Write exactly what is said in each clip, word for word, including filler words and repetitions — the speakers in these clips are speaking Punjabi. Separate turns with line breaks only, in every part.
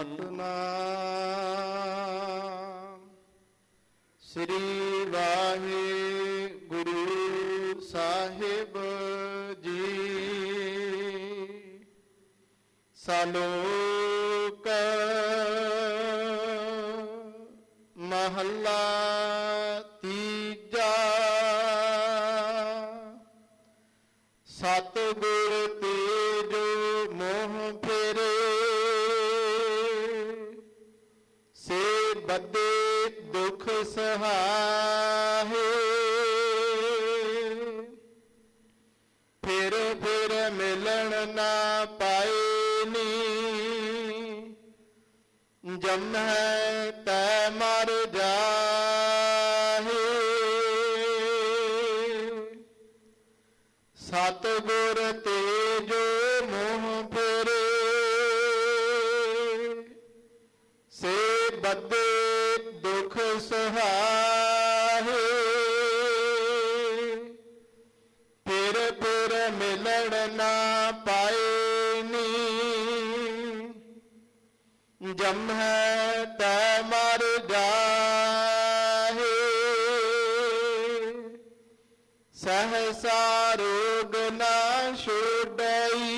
ਸਤਿਨਾਮ ਸ੍ਰੀ ਵਾਹਿਗੁਰੂ ਸਾਹਿਬ ਜੀ। ਸਲੋਕ ਮਹੱਲਾ ਤੀਜਾ। ਸਤਿਗੁਰ ਤੇ ਜੋ ਮੋਹ ਫੇਰੇ, ਸੇ ਬੱਧੇ ਦੁਖ ਸਹਾਏ। ਫਿਰ ਫਿਰ ਮਿਲਣ ਨਾ ਪਾਏ ਨੀ, ਜੰਮੈ ਤੈ ਮਰ ਜਾਹੇ। ਸਤਿਗੁਰ ਤੇ ਜੋ ਮੋਹ ਫੇਰੇ, ਸੇ ਬੱਧੇ ਦੁਖ ਸਹਾਏ। ਫਿਰ ਫਿਰ ਮਿਲਣ ਨਾ ਪਾਏ ਨੀ, ਜੰਮੈ ਤੈ ਮਰ ਜਾਹੇ। ਸਹਸਾ ਰੋਗ ਨਾ ਛੋਡਈ,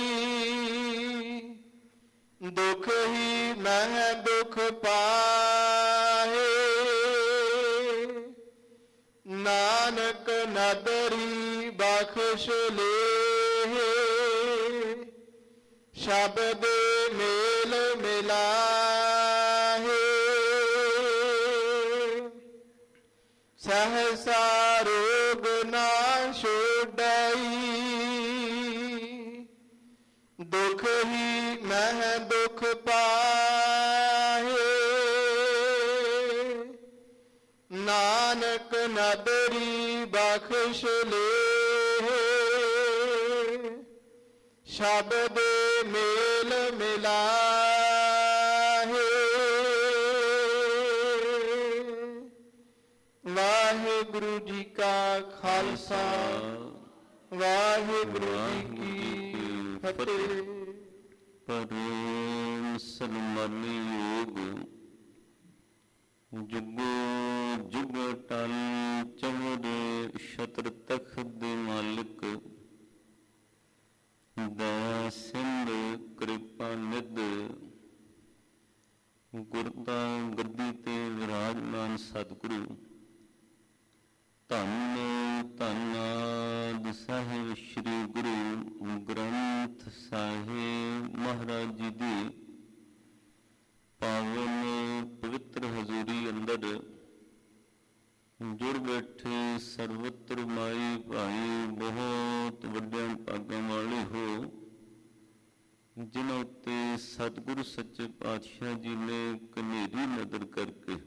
ਦੁਖ ਹੀ ਮਹਿ ਦੁਖ ਪਾਹੇ। ਨਾਨਕ ਨਦਰੀ ਬਖਸ਼ ਲੇਹੇ, ਸ਼ਬਦ ਮੇਲ ਮਿਲਾਹੇ। ਸਹਸਾ ਰੋਗ ਨਾ ਛੋਡਈ, ਦੁਖ ਹੀ ਮਹਿ ਦੁਖ ਪਾਹੇ। ਨਾਨਕ ਨਦਰੀ ਬਖਸ਼ ਲੇਹੇ, ਸ਼ਬਦ ਮੇਲ ਮਿਲਾਹੇ। ਵਾਹਿਗੁਰੂ ਜੀ ਕਾ ਖਾਲਸਾ, ਵਾਹਿਗੁਰੂ ਜੀ ਕੀ ਫਤਿਹ।
ਪਰਮ ਸਨਮਾਨੀ ਯੋਗ, ਜੁਗੋ ਜੁਗ ਟਲ ਚਮਰੇ ਛਤਰ ਤਖਤ ਦੇ ਮਾਲਿਕ, ਦਇਆ ਸਿੰਧ ਕਿਰਪਾ ਨਿਧ, ਗੁਰਤਾ ਗੱਦੀ ਤੇ ਵਿਰਾਜਮਾਨ ਸਤਿਗੁਰੂ, ਧੰਨ ਧੰਨਾਦ ਸਾਹਿਬ ਸ੍ਰੀ ਗੁਰੂ ਗ੍ਰੰਥ ਸਾਹਿਬ ਮਹਾਰਾਜ ਜੀ ਦੀ ਪਾਵਨ ਪਵਿੱਤਰ ਹਜ਼ੂਰੀ ਅੰਦਰ ਜੁੜ ਬੈਠੇ ਸਰਵਤਰ ਮਾਈ ਭਾਈ ਬਹੁਤ ਵੱਡਿਆਂ ਭਾਗਾਂ ਵਾਲੇ ਹੋ, ਜਿਨ੍ਹਾਂ ਉੱਤੇ ਸਤਿਗੁਰੂ ਸੱਚੇ ਪਾਤਸ਼ਾਹ ਜੀ ਨੇ ਕਨੇਰੀ ਨਜ਼ਰ ਕਰਕੇ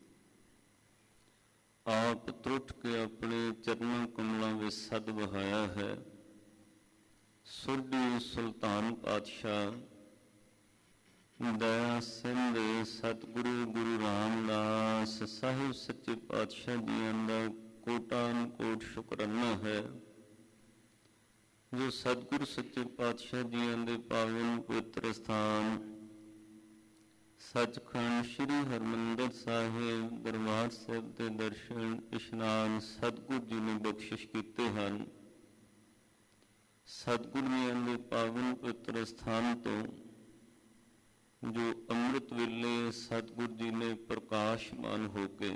ਆਪ ਤਰੁੱਠ ਕੇ ਆਪਣੇ ਚਰਨਾਂ ਕਮਲਾਂ ਵਿੱਚ ਸਦ ਵਹਾਇਆ ਹੈ। ਸੁਰਜੀ ਸੁਲਤਾਨ ਪਾਤਸ਼ਾਹ ਦਇਆ ਸਿੰਧ ਸਤਿਗੁਰੂ ਗੁਰੂ ਰਾਮਦਾਸ ਸਾਹਿਬ ਸੱਚੇ ਪਾਤਸ਼ਾਹ ਜੀਆਂ ਦਾ ਕੋਟਾਨ ਕੋਟ ਸ਼ੁਕਰਾਨਾ ਹੈ, ਜੋ ਸਤਿਗੁਰੂ ਸੱਚੇ ਪਾਤਸ਼ਾਹ ਜੀਆਂ ਦੇ ਪਾਵਨ ਪਵਿੱਤਰ ਸਥਾਨ ਸੱਚਖੰਡ ਸ੍ਰੀ ਹਰਿਮੰਦਰ ਸਾਹਿਬ ਦਰਬਾਰ ਸਾਹਿਬ ਦੇ ਦਰਸ਼ਨ ਇਸ਼ਨਾਨ ਸਤਿਗੁਰੂ ਜੀ ਨੇ ਬਖਸ਼ਿਸ਼ ਕੀਤੇ ਹਨ। ਸਤਿਗੁਰੂ ਜੀਆਂ ਦੇ ਪਾਵਨ ਪਵਿੱਤਰ ਸਥਾਨ ਤੋਂ ਜੋ ਅੰਮ੍ਰਿਤ ਵੇਲੇ ਸਤਿਗੁਰੂ ਜੀ ਨੇ ਪ੍ਰਕਾਸ਼ਮਾਨ ਹੋ ਕੇ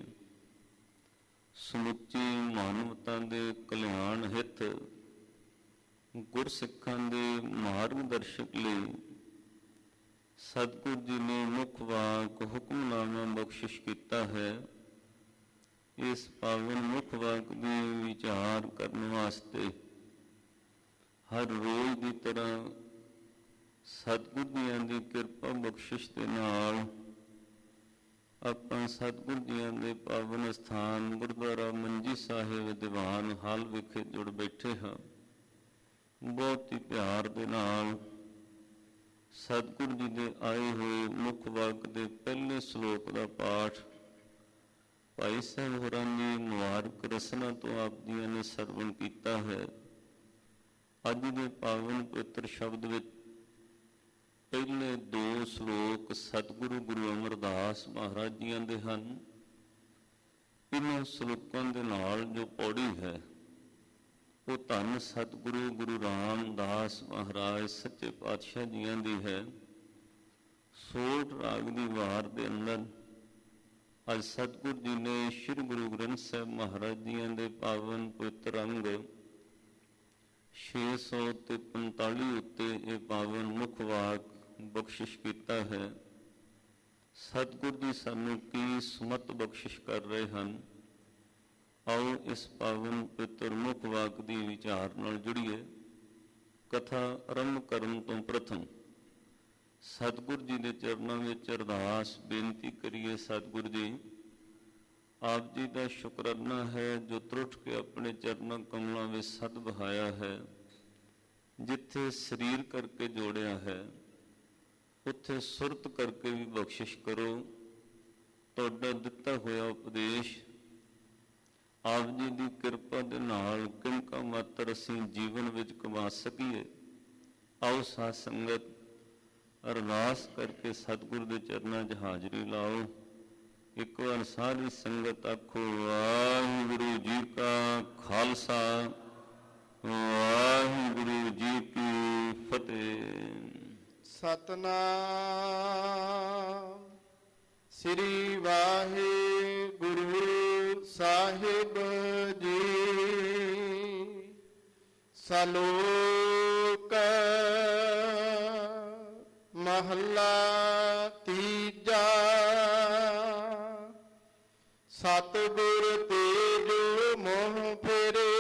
ਸਮੁੱਚੀ ਮਾਨਵਤਾ ਦੇ ਕਲਿਆਣ ਹਿੱਤ ਗੁਰਸਿੱਖਾਂ ਦੇ ਮਾਰਗ ਦਰਸ਼ਕ ਲਈ ਸਤਿਗੁਰੂ ਜੀ ਨੇ ਮੁੱਖ ਵਾਕ ਹੁਕਮਨਾਮਾ ਬਖਸ਼ਿਸ਼ ਕੀਤਾ ਹੈ। ਇਸ ਪਾਵਨ ਮੁੱਖ ਵਾਕ ਦੀ ਵਿਚਾਰ ਕਰਨ ਵਾਸਤੇ ਹਰ ਰੋਜ਼ ਦੀ ਤਰ੍ਹਾਂ ਸਤਿਗੁਰੂ ਜੀਆਂ ਦੀ ਕਿਰਪਾ ਬਖਸ਼ਿਸ਼ ਦੇ ਨਾਲ ਆਪਾਂ ਸਤਿਗੁਰੂ ਜੀਆਂ ਦੇ ਪਾਵਨ ਸਥਾਨ ਗੁਰਦੁਆਰਾ ਮੰਜੀ ਸਾਹਿਬ ਦੀਵਾਨ ਹਾਲ ਵਿਖੇ ਜੁੜ ਬੈਠੇ ਹਾਂ। ਬਹੁਤ ਹੀ ਪਿਆਰ ਦੇ ਨਾਲ ਸਤਿਗੁਰੂ ਜੀ ਦੇ ਆਏ ਹੋਏ ਮੁੱਖ ਵਾਕ ਦੇ ਪਹਿਲੇ ਸ਼ਲੋਕ ਦਾ ਪਾਠ ਭਾਈ ਸਾਹਿਬ ਹੋਰਾਂ ਨੇ ਮੁਬਾਰਕ ਰਸਨਾ ਤੋਂ ਆਪ ਜੀਆਂ ਨੇ ਸਰਵਣ ਕੀਤਾ ਹੈ। ਅੱਜ ਦੇ ਪਾਵਨ ਪਵਿੱਤਰ ਸ਼ਬਦ ਵਿੱਚ ਪਹਿਲੇ ਦੋ ਸ਼ਲੋਕ ਸਤਿਗੁਰੂ ਗੁਰੂ ਅਮਰਦਾਸ ਮਹਾਰਾਜ ਜੀਆਂ ਦੇ ਹਨ। ਇਹਨਾਂ ਸ਼ਲੋਕਾਂ ਦੇ ਨਾਲ ਜੋ ਪੌੜੀ ਹੈ ਉਹ ਧੰਨ ਸਤਿਗੁਰੂ ਗੁਰੂ ਰਾਮਦਾਸ ਮਹਾਰਾਜ ਸੱਚੇ ਪਾਤਸ਼ਾਹ ਜੀਆਂ ਦੀ ਹੈ। ਸੋਠ ਰਾਗ ਦੀ ਵਾਰ ਦੇ ਅੰਦਰ ਅੱਜ ਸਤਿਗੁਰੂ ਜੀ ਨੇ ਸ਼੍ਰੀ ਗੁਰੂ ਗ੍ਰੰਥ ਸਾਹਿਬ ਮਹਾਰਾਜ ਜੀਆਂ ਦੇ ਪਾਵਨ ਪਵਿੱਤਰ ਅੰਗ ਛੇ ਸੌ ਤੇ ਪੰਤਾਲੀ ਉੱਤੇ ਇਹ ਪਾਵਨ ਮੁੱਖ ਵਾਕ ਬਖਸ਼ਿਸ਼ ਕੀਤਾ ਹੈ। ਸਤਿਗੁਰ ਜੀ ਸਾਨੂੰ ਕੀ ਸਮਤ ਬਖਸ਼ਿਸ਼ ਕਰ ਰਹੇ ਹਨ। ਆਓ ਇਸ ਪਾਵਨ ਪਵਿੱਤਰ ਮੁੱਖ ਵਾਕ ਦੀ ਵਿਚਾਰ ਨਾਲ ਜੁੜੀਏ। ਕਥਾ ਆਰੰਭ ਕਰਨ ਤੋਂ ਪ੍ਰਥਮ ਸਤਿਗੁਰ ਜੀ ਦੇ ਚਰਨਾਂ ਵਿੱਚ ਅਰਦਾਸ ਬੇਨਤੀ ਕਰੀਏ। ਸਤਿਗੁਰ ਜੀ, ਆਪ ਜੀ ਦਾ ਸ਼ੁਕਰਾਨਾ ਹੈ ਜੋ ਤਰੁੱਠ ਕੇ ਆਪਣੇ ਚਰਨਾਂ ਕਮਲਾਂ ਵਿੱਚ ਸਦ ਬਹਾਇਆ ਹੈ। ਜਿੱਥੇ ਸਰੀਰ ਕਰਕੇ ਜੋੜਿਆ ਹੈ ਉੱਥੇ ਸੁਰਤ ਕਰਕੇ ਵੀ ਬਖਸ਼ਿਸ਼ ਕਰੋ। ਤੁਹਾਡਾ ਦਿੱਤਾ ਹੋਇਆ ਉਪਦੇਸ਼ ਆਪ ਜੀ ਦੀ ਕਿਰਪਾ ਦੇ ਨਾਲ ਕਿੰਕਾ ਮਾਤਰ ਅਸੀਂ ਜੀਵਨ ਵਿੱਚ ਕਮਾ ਸਕੀਏ। ਆਓ ਸਾਧ ਸੰਗਤ ਅਰਦਾਸ ਕਰਕੇ ਸਤਿਗੁਰ ਦੇ ਚਰਨਾਂ 'ਚ ਹਾਜ਼ਰੀ ਲਾਓ। ਇੱਕ ਵਾਰ ਸਾਰੀ ਸੰਗਤ ਆਖੋ, ਵਾਹਿਗੁਰੂ ਜੀ ਕਾ ਖਾਲਸਾ, ਵਾਹਿਗੁਰੂ ਜੀ ਕੀ ਫਤਿਹ।
ਸਤਨਾਮ ਸ੍ਰੀ ਵਾਹਿਗੁਰੂ ਸਾਹਿਬ ਜੀ। ਸਲੋਕ ਮਹੱਲਾ ਤੀਜਾ। ਸਤਿਗੁਰ ਤੇ ਜੋ ਮੋਹ ਫੇਰੇ,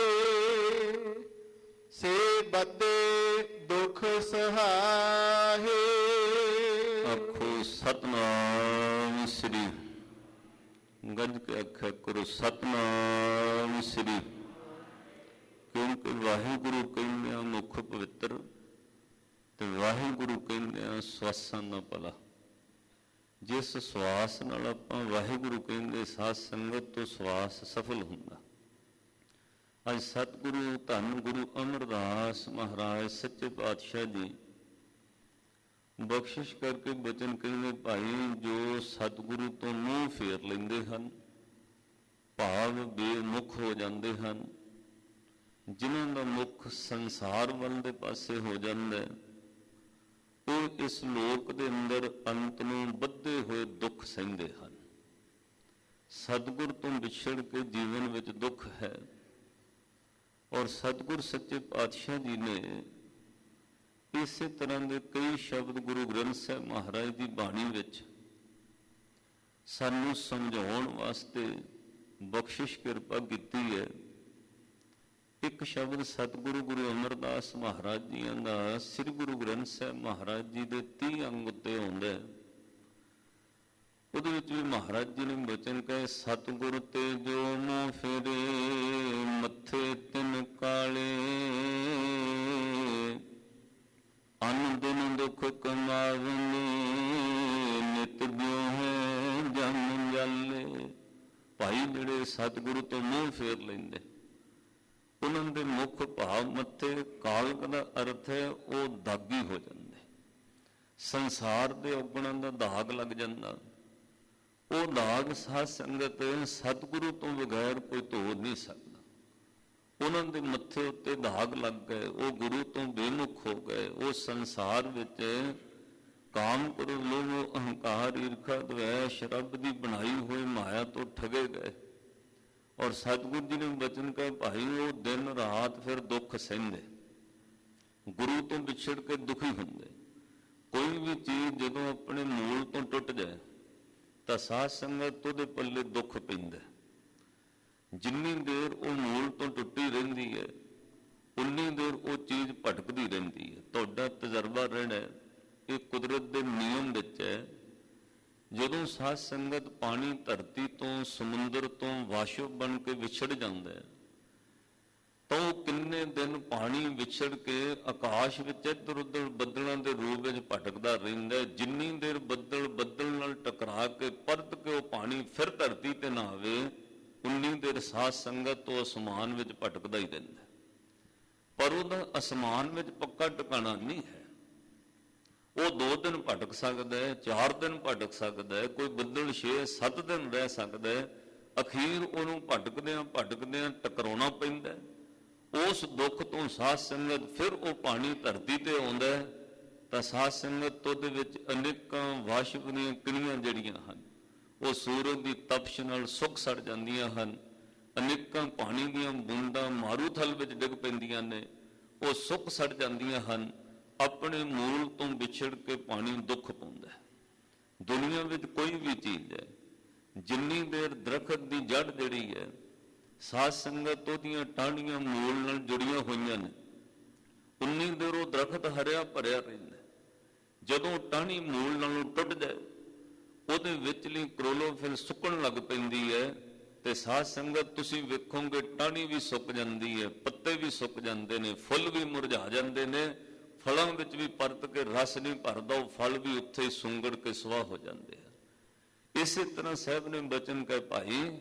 ਸੇ ਬੱਦੇ ਦੁਖ ਸਹਾਏ।
ਆਖੋ ਸਤਨਾਮ ਸ੍ਰੀ। ਗੱਜ ਕੇ ਆਖਿਆ ਕਰੋ ਸਤਨਾਮ ਸ੍ਰੀ। ਕਿਉਂਕਿ ਵਾਹਿਗੁਰੂ ਕਹਿੰਦੇ ਆ ਮੁੱਖ ਪਵਿੱਤਰ, ਤੇ ਵਾਹਿਗੁਰੂ ਕਹਿੰਦੇ ਆ ਸਵਾਸਾਂ ਦਾ ਭਲਾ। ਜਿਸ ਸਵਾਸ ਨਾਲ ਆਪਾਂ ਵਾਹਿਗੁਰੂ ਕਹਿੰਦੇ ਸਾਧ ਸੰਗਤ ਤੋਂ ਸਵਾਸ ਸਫਲ ਹੁੰਦਾ। ਅੱਜ ਸਤਿਗੁਰੂ ਧੰਨ ਗੁਰੂ ਅਮਰਦਾਸ ਮਹਾਰਾਜ ਸੱਚੇ ਪਾਤਸ਼ਾਹ ਜੀ ਬਖਸ਼ਿਸ਼ ਕਰਕੇ ਬਚਨ ਕਹਿੰਦੇ, ਭਾਈ ਜੋ ਸਤਿਗੁਰੂ ਤੋਂ ਮੂੰਹ ਫੇਰ ਲੈਂਦੇ ਹਨ, ਭਾਵ ਬੇਮੁਖ ਹੋ ਜਾਂਦੇ ਹਨ, ਜਿਨ੍ਹਾਂ ਦਾ ਮੁੱਖ ਸੰਸਾਰ ਵੱਲ ਦੇ ਪਾਸੇ ਹੋ ਜਾਂਦਾ, ਉਹ ਇਸ ਲੋਕ ਦੇ ਅੰਦਰ ਅੰਤ ਨੂੰ ਬੱਧੇ ਹੋਏ ਦੁੱਖ ਸਹਿੰਦੇ ਹਨ। ਸਤਿਗੁਰ ਤੋਂ ਵਿਛੜ ਕੇ ਜੀਵਨ ਵਿੱਚ ਦੁੱਖ ਹੈ। ਔਰ ਸਤਿਗੁਰ ਸੱਚੇ ਪਾਤਸ਼ਾਹ ਜੀ ਨੇ ਇਸੇ ਤਰ੍ਹਾਂ ਦੇ ਕਈ ਸ਼ਬਦ ਗੁਰੂ ਗ੍ਰੰਥ ਸਾਹਿਬ ਮਹਾਰਾਜ ਦੀ ਬਾਣੀ ਵਿੱਚ ਸਾਨੂੰ ਸਮਝਾਉਣ ਵਾਸਤੇ ਬਖਸ਼ਿਸ਼ ਕਿਰਪਾ ਕੀਤੀ ਹੈ। ਇੱਕ ਸ਼ਬਦ ਸਤਿਗੁਰੂ ਗੁਰੂ ਅਮਰਦਾਸ ਮਹਾਰਾਜ ਜੀਆਂ ਦਾ ਸ੍ਰੀ ਗੁਰੂ ਗ੍ਰੰਥ ਸਾਹਿਬ ਮਹਾਰਾਜ ਜੀ ਦੇ ਤੀਹ ਅੰਗ ਉੱਤੇ ਆਉਂਦਾ ਹੈ। ਉਹਦੇ ਵਿੱਚ ਵੀ ਮਹਾਰਾਜ ਜੀ ਨੇ ਬਚਨ ਕਹੇ, ਸਤਿਗੁਰ ਤੇ ਜੋ ਮੂੰਹ ਫੇਰੇ, ਮੱਥੇ ਤਿੰਨ ਕਾਲੇ, ਅੰਨ ਦਿਨ ਦੁੱਖ ਕਮਾਵਨੇ, ਨਿਤ ਬਿਉਹੈ ਜਮ ਜਾਲੇ। ਭਾਈ ਜਿਹੜੇ ਸਤਿਗੁਰੂ ਤੋਂ ਮੂੰਹ ਫੇਰ ਲੈਂਦੇ, ਉਹਨਾਂ ਦੇ ਮੁੱਖ ਭਾਵ ਮੱਥੇ ਕਾਲਕ ਦਾ ਅਰਥ ਹੈ ਉਹ ਦਾਗੀ ਹੋ ਜਾਂਦੇ। ਸੰਸਾਰ ਦੇ ਔਗਣਾਂ ਦਾ ਦਾਗ ਲੱਗ ਜਾਂਦਾ। ਉਹ ਦਾਗ ਸਾਧ ਸੰਗਤ ਸਤਿਗੁਰੂ ਤੋਂ ਬਗੈਰ ਕੋਈ ਧੋ ਨਹੀਂ ਸਕਦਾ। ਉਹਨਾਂ ਦੇ ਮੱਥੇ ਉੱਤੇ ਦਾਗ ਲੱਗ ਗਏ, ਉਹ ਗੁਰੂ ਤੋਂ ਬੇਮੁਖ ਹੋ ਗਏ। ਉਹ ਸੰਸਾਰ ਵਿੱਚ ਕਾਮ, ਕ੍ਰੋਧ, ਲੋਭ, ਅਹੰਕਾਰ, ਈਰਖਾ, ਦਵੈਸ਼, ਰੱਬ ਦੀ ਬਣਾਈ ਹੋਈ ਮਾਇਆ ਤੋਂ ਠਗੇ ਗਏ। ਔਰ ਸਤਿਗੁਰੂ ਜੀ ਨੇ ਬਚਨ ਕਹੇ, ਭਾਈ ਉਹ ਦਿਨ ਰਾਤ ਫਿਰ ਦੁੱਖ ਸਹਿੰਦੇ, ਗੁਰੂ ਤੋਂ ਵਿਛੜ ਕੇ ਦੁਖੀ ਹੁੰਦੇ। ਕੋਈ ਵੀ ਚੀਜ਼ ਜਦੋਂ ਆਪਣੇ ਮੂਲ ਤੋਂ ਟੁੱਟ ਜਾਏ ਤਾਂ ਸਾਧ ਸੰਗਤ ਉਹਦੇ ਪੱਲੇ ਦੁੱਖ ਪੈਂਦਾ। ਜਿੰਨੀ ਦੇਰ ਉਹ ਮੂਲ ਤੋਂ ਟੁੱਟੀ ਰਹਿੰਦੀ ਹੈ, ਉਨੀ ਦੇਰ ਉਹ ਚੀਜ਼ ਭਟਕਦੀ ਰਹਿੰਦੀ ਹੈ। ਤੁਹਾਡਾ ਤਜਰਬਾ ਰਹਿਣਾ, ਇਹ ਕੁਦਰਤ ਦੇ ਨਿਯਮ ਵਿੱਚ ਹੈ। ਜਦੋਂ ਸਾਧ ਸੰਗਤ ਪਾਣੀ ਧਰਤੀ ਤੋਂ, ਸਮੁੰਦਰ ਤੋਂ ਵਾਸ਼ਵ ਬਣ ਕੇ ਵਿਛੜ ਜਾਂਦਾ ਹੈ, ਤਾਂ ਉਹ ਕਿੰਨੇ ਦਿਨ ਪਾਣੀ ਵਿਛੜ ਕੇ ਆਕਾਸ਼ ਵਿੱਚ ਇੱਧਰ ਉੱਧਰ ਬੱਦਲਾਂ ਦੇ ਰੂਪ ਵਿੱਚ ਭਟਕਦਾ ਰਹਿੰਦਾ। ਜਿੰਨੀ ਦੇਰ ਬੱਦਲ ਬੱਦਲ ਨਾਲ ਟਕਰਾ ਕੇ ਪਰਤ ਕੇ ਉਹ ਪਾਣੀ ਫਿਰ ਧਰਤੀ ਤੇ ਨਾ ਆਵੇ, ਉਨੀ ਦੇਰ ਸਾਧ ਸੰਗਤ ਤੋਂ ਅਸਮਾਨ ਵਿੱਚ ਭਟਕਦਾ ਹੀ ਰਹਿੰਦਾ। ਪਰ ਉਹਦਾ ਅਸਮਾਨ ਵਿੱਚ ਪੱਕਾ ਟਿਕਾਣਾ ਨਹੀਂ ਹੈ। ਉਹ ਦੋ ਦਿਨ ਭਟਕ ਸਕਦਾ ਹੈ, ਚਾਰ ਦਿਨ ਭਟਕ ਸਕਦਾ ਹੈ, ਕੋਈ ਬੱਦਲ ਛੇ ਸੱਤ ਦਿਨ ਰਹਿ ਸਕਦਾ ਹੈ। ਅਖੀਰ ਉਹਨੂੰ ਭਟਕਦਿਆਂ ਭਟਕਦਿਆਂ ਟਕਰਾਉਣਾ ਪੈਂਦਾ। ਉਸ ਦੁੱਖ ਤੋਂ ਸਾਧ ਸੰਗਤ ਫਿਰ ਉਹ ਪਾਣੀ ਧਰਤੀ ਤੇ ਆਉਂਦਾ ਹੈ ਤਾਂ ਸਾਧ ਸੰਗਤ ਉਹਦੇ ਵਿੱਚ ਅਨੇਕਾਂ ਵਾਸ਼ਕ ਦੀਆਂ ਕਿਣੀਆਂ ਜਿਹੜੀਆਂ ਹਨ ਉਹ ਸੂਰਜ ਦੀ ਤਪਸ਼ ਨਾਲ ਸੁੱਕ ਸੜ ਜਾਂਦੀਆਂ ਹਨ। ਅਨੇਕਾਂ ਪਾਣੀ ਦੀਆਂ ਬੂੰਦਾਂ ਮਾਰੂਥਲ ਵਿੱਚ ਡਿੱਗ ਪੈਂਦੀਆਂ ਨੇ, ਉਹ ਸੁੱਕ ਸੜ ਜਾਂਦੀਆਂ ਹਨ। ਆਪਣੇ ਮੂਲ ਤੋਂ ਵਿਛੜ ਕੇ ਪਾਣੀ ਦੁੱਖ ਪਾਉਂਦਾ ਹੈ। ਦੁਨੀਆ ਵਿੱਚ ਕੋਈ ਵੀ ਚੀਜ਼ ਹੈ, ਜਿੰਨੀ ਦੇਰ ਦਰਖਤ ਦੀ ਜੜ ਜਿਹੜੀ ਹੈ ਸਾਧ ਸੰਗਤ ਉਹਦੀਆਂ ਟਾਹਣੀਆਂ ਮੂਲ ਨਾਲ ਜੁੜੀਆਂ ਹੋਈਆਂ ਨੇ, ਉਨੀ ਦੇਰ ਉਹ ਦਰਖਤ ਹਰਿਆ ਭਰਿਆ ਰਹਿੰਦਾ। ਜਦੋਂ ਟਾਹਣੀ ਮੂਲ ਨਾਲੋਂ ਟੁੱਟ ਜਾਏ, ਉਹਦੇ ਵਿਚਲੀ ਕਲੋਰੋਫਿਲ ਸੁੱਕਣ ਲੱਗ ਪੈਂਦੀ ਹੈ ਤੇ ਸਾਧ ਸੰਗਤ ਤੁਸੀਂ ਵੇਖੋਗੇ ਟਾਹਣੀ ਵੀ ਸੁੱਕ ਜਾਂਦੀ ਹੈ, ਪੱਤੇ ਵੀ ਸੁੱਕ ਜਾਂਦੇ ਨੇ, ਫੁੱਲ ਵੀ ਮੁਰਝਾ ਜਾਂਦੇ ਨੇ, ਫਲਾਂ ਵਿੱਚ ਵੀ ਪਰਤ ਕੇ ਰਸ ਨਹੀਂ ਭਰਦਾ, ਉਹ ਫਲ ਵੀ ਉੱਥੇ ਹੀ ਸੁੰਗੜ ਕੇ ਸੁਆਹ ਹੋ ਜਾਂਦੇ ਆ। ਇਸੇ ਤਰ੍ਹਾਂ ਸਾਹਿਬ ਨੇ ਬਚਨ ਕਹੇ, ਭਾਈ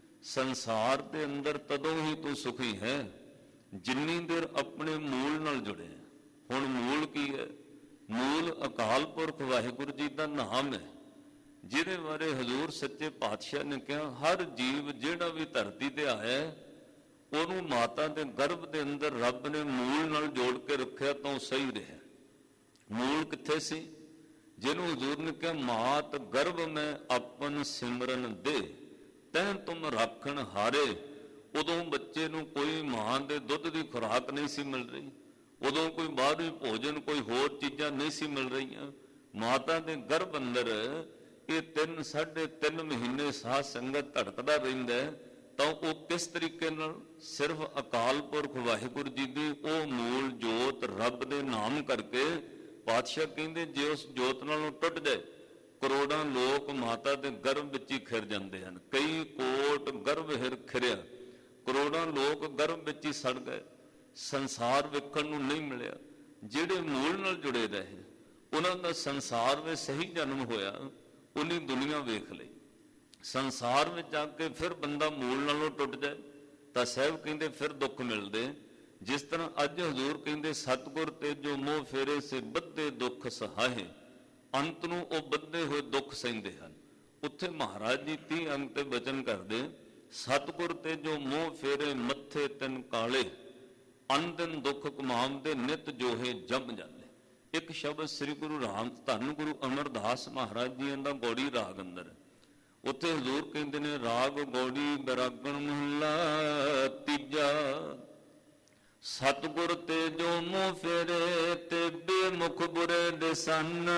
ਸੰਸਾਰ ਦੇ ਅੰਦਰ ਤਦੋਂ ਹੀ ਤੂੰ ਸੁਖੀ ਹੈ ਜਿੰਨੀ ਦੇਰ ਆਪਣੇ ਮੂਲ ਨਾਲ ਜੁੜੇ। ਹੁਣ ਮੂਲ ਕੀ ਹੈ? ਮੂਲ ਅਕਾਲ ਪੁਰਖ ਵਾਹਿਗੁਰੂ ਜੀ ਦਾ ਨਾਮ ਹੈ, ਜਿਹਦੇ ਬਾਰੇ ਹਜ਼ੂਰ ਸੱਚੇ ਪਾਤਸ਼ਾਹ ਨੇ ਕਿਹਾ ਹਰ ਜੀਵ ਜਿਹੜਾ ਵੀ ਧਰਤੀ ਤੇ ਆਇਆ ਉਹਨੂੰ ਮਾਤਾ ਦੇ ਗਰਭ ਦੇ ਅੰਦਰ ਰੱਬ ਨੇ ਮੂਲ ਨਾਲ ਜੋੜ ਕੇ ਰੱਖਿਆ ਤਾਂ ਉਹ ਸਹੀ ਰਿਹਾ। ਮੂਲ ਕਿੱਥੇ ਸੀ? ਜਿਹਨੂੰ ਹਜ਼ੂਰ ਨੇ ਕਿਹਾ ਮਾਤ ਗਰਭ ਮੈਂ ਆਪਨ ਸਿਮਰਨ ਦੇ ਤੈਂ ਤੁਮ ਰਾਖਣ ਹਾਰੇ। ਉਦੋਂ ਬੱਚੇ ਨੂੰ ਕੋਈ ਮਾਂ ਦੇ ਦੁੱਧ ਦੀ ਖੁਰਾਕ ਨਹੀਂ ਸੀ ਮਿਲ ਰਹੀ, ਉਦੋਂ ਕੋਈ ਬਾਹਰੀ ਭੋਜਨ ਕੋਈ ਹੋਰ ਚੀਜ਼ਾਂ ਨਹੀਂ ਸੀ ਮਿਲ ਰਹੀਆਂ। ਮਾਤਾ ਦੇ ਗਰਭ ਅੰਦਰ ਇਹ ਤਿੰਨ ਸਾਢੇ ਤਿੰਨ ਮਹੀਨੇ ਸਾਧ ਸੰਗਤ ਧੜਕਦਾ ਰਹਿੰਦਾ ਤਾਂ ਉਹ ਕਿਸ ਤਰੀਕੇ ਨਾਲ? ਸਿਰਫ ਅਕਾਲ ਪੁਰਖ ਵਾਹਿਗੁਰੂ ਜੀ ਦੀ ਉਹ ਮੂਲ ਜੋਤ ਰੱਬ ਦੇ ਨਾਮ ਕਰਕੇ ਪਾਤਸ਼ਾਹ ਕਹਿੰਦੇ ਜੇ ਉਸ ਜੋਤ ਨਾਲੋਂ ਟੁੱਟ ਜਾਏ ਕਰੋੜਾਂ ਲੋਕ ਮਾਤਾ ਦੇ ਗਰਭ ਵਿੱਚ ਹੀ ਖਿਰ ਜਾਂਦੇ ਹਨ। ਕਈ ਕੋਟ ਗਰਭ ਹਿਰ ਖਿਰਿਆ, ਕਰੋੜਾਂ ਲੋਕ ਗਰਭ ਵਿੱਚ ਹੀ ਸੜ ਗਏ, ਸੰਸਾਰ ਵੇਖਣ ਨੂੰ ਨਹੀਂ ਮਿਲਿਆ। ਜਿਹੜੇ ਮੂਲ ਨਾਲ ਜੁੜੇ ਰਹੇ ਉਹਨਾਂ ਦਾ ਸੰਸਾਰ ਵਿੱਚ ਸਹੀ ਜਨਮ ਹੋਇਆ, ਉਹਨੀ ਦੁਨੀਆ ਵੇਖ ਲਈ। ਸੰਸਾਰ ਵਿੱਚ ਆ ਕੇ ਫਿਰ ਬੰਦਾ ਮੂਲ ਨਾਲੋਂ ਟੁੱਟ ਜਾਏ ਤਾਂ ਸਾਹਿਬ ਕਹਿੰਦੇ ਫਿਰ ਦੁੱਖ ਮਿਲਦੇ। ਜਿਸ ਤਰ੍ਹਾਂ ਅੱਜ ਹਜ਼ੂਰ ਕਹਿੰਦੇ ਸਤਿਗੁਰ ਤੇ ਜੋ ਮੋਹ ਫੇਰੇ ਸੇ ਬੱਧੇ ਦੁੱਖ ਸਹਾਏ, ਅੰਤ ਨੂੰ ਉਹ ਬੱਧੇ ਹੋਏ ਦੁੱਖ ਸਹਿੰਦੇ ਹਨ। ਉੱਥੇ ਮਹਾਰਾਜ ਜੀ ਤੀਹ ਅੰਗ ਤੇ ਬਚਨ ਕਰਦੇ, ਸਤਿਗੁਰ ਤੇ ਜੋ ਮੋਹ ਫੇਰੇ ਮੱਥੇ ਤਿੰਨ ਕਾਲੇ, ਅੰਦਨ ਦੁੱਖ ਕਮਾਉਂਦੇ ਨਿਤ ਜੋਹੇ ਜਮ ਜਾਲੇ। ਇੱਕ ਸ਼ਬਦ ਸ੍ਰੀ ਗੁਰੂ ਰਾਮ ਧੰਨ ਗੁਰੂ ਅਮਰਦਾਸ ਮਹਾਰਾਜ ਜੀ ਦਾ ਗੌੜੀ ਰਾਗ ਅੰਦਰ, ਉੱਥੇ ਹਜ਼ੂਰ ਕਹਿੰਦੇ ਨੇ ਰਾਗ ਗੌੜੀ ਬਰਾਗਣ ਮਹਲਾ ਤੀਜਾ, ਸਤਿਗੁਰ ਤੇ ਜੋ ਮੋਹ ਫੇਰੇ ਤੇ ਬੇਮੁਖ ਬੁਰੇ ਦੇ ਸਨ,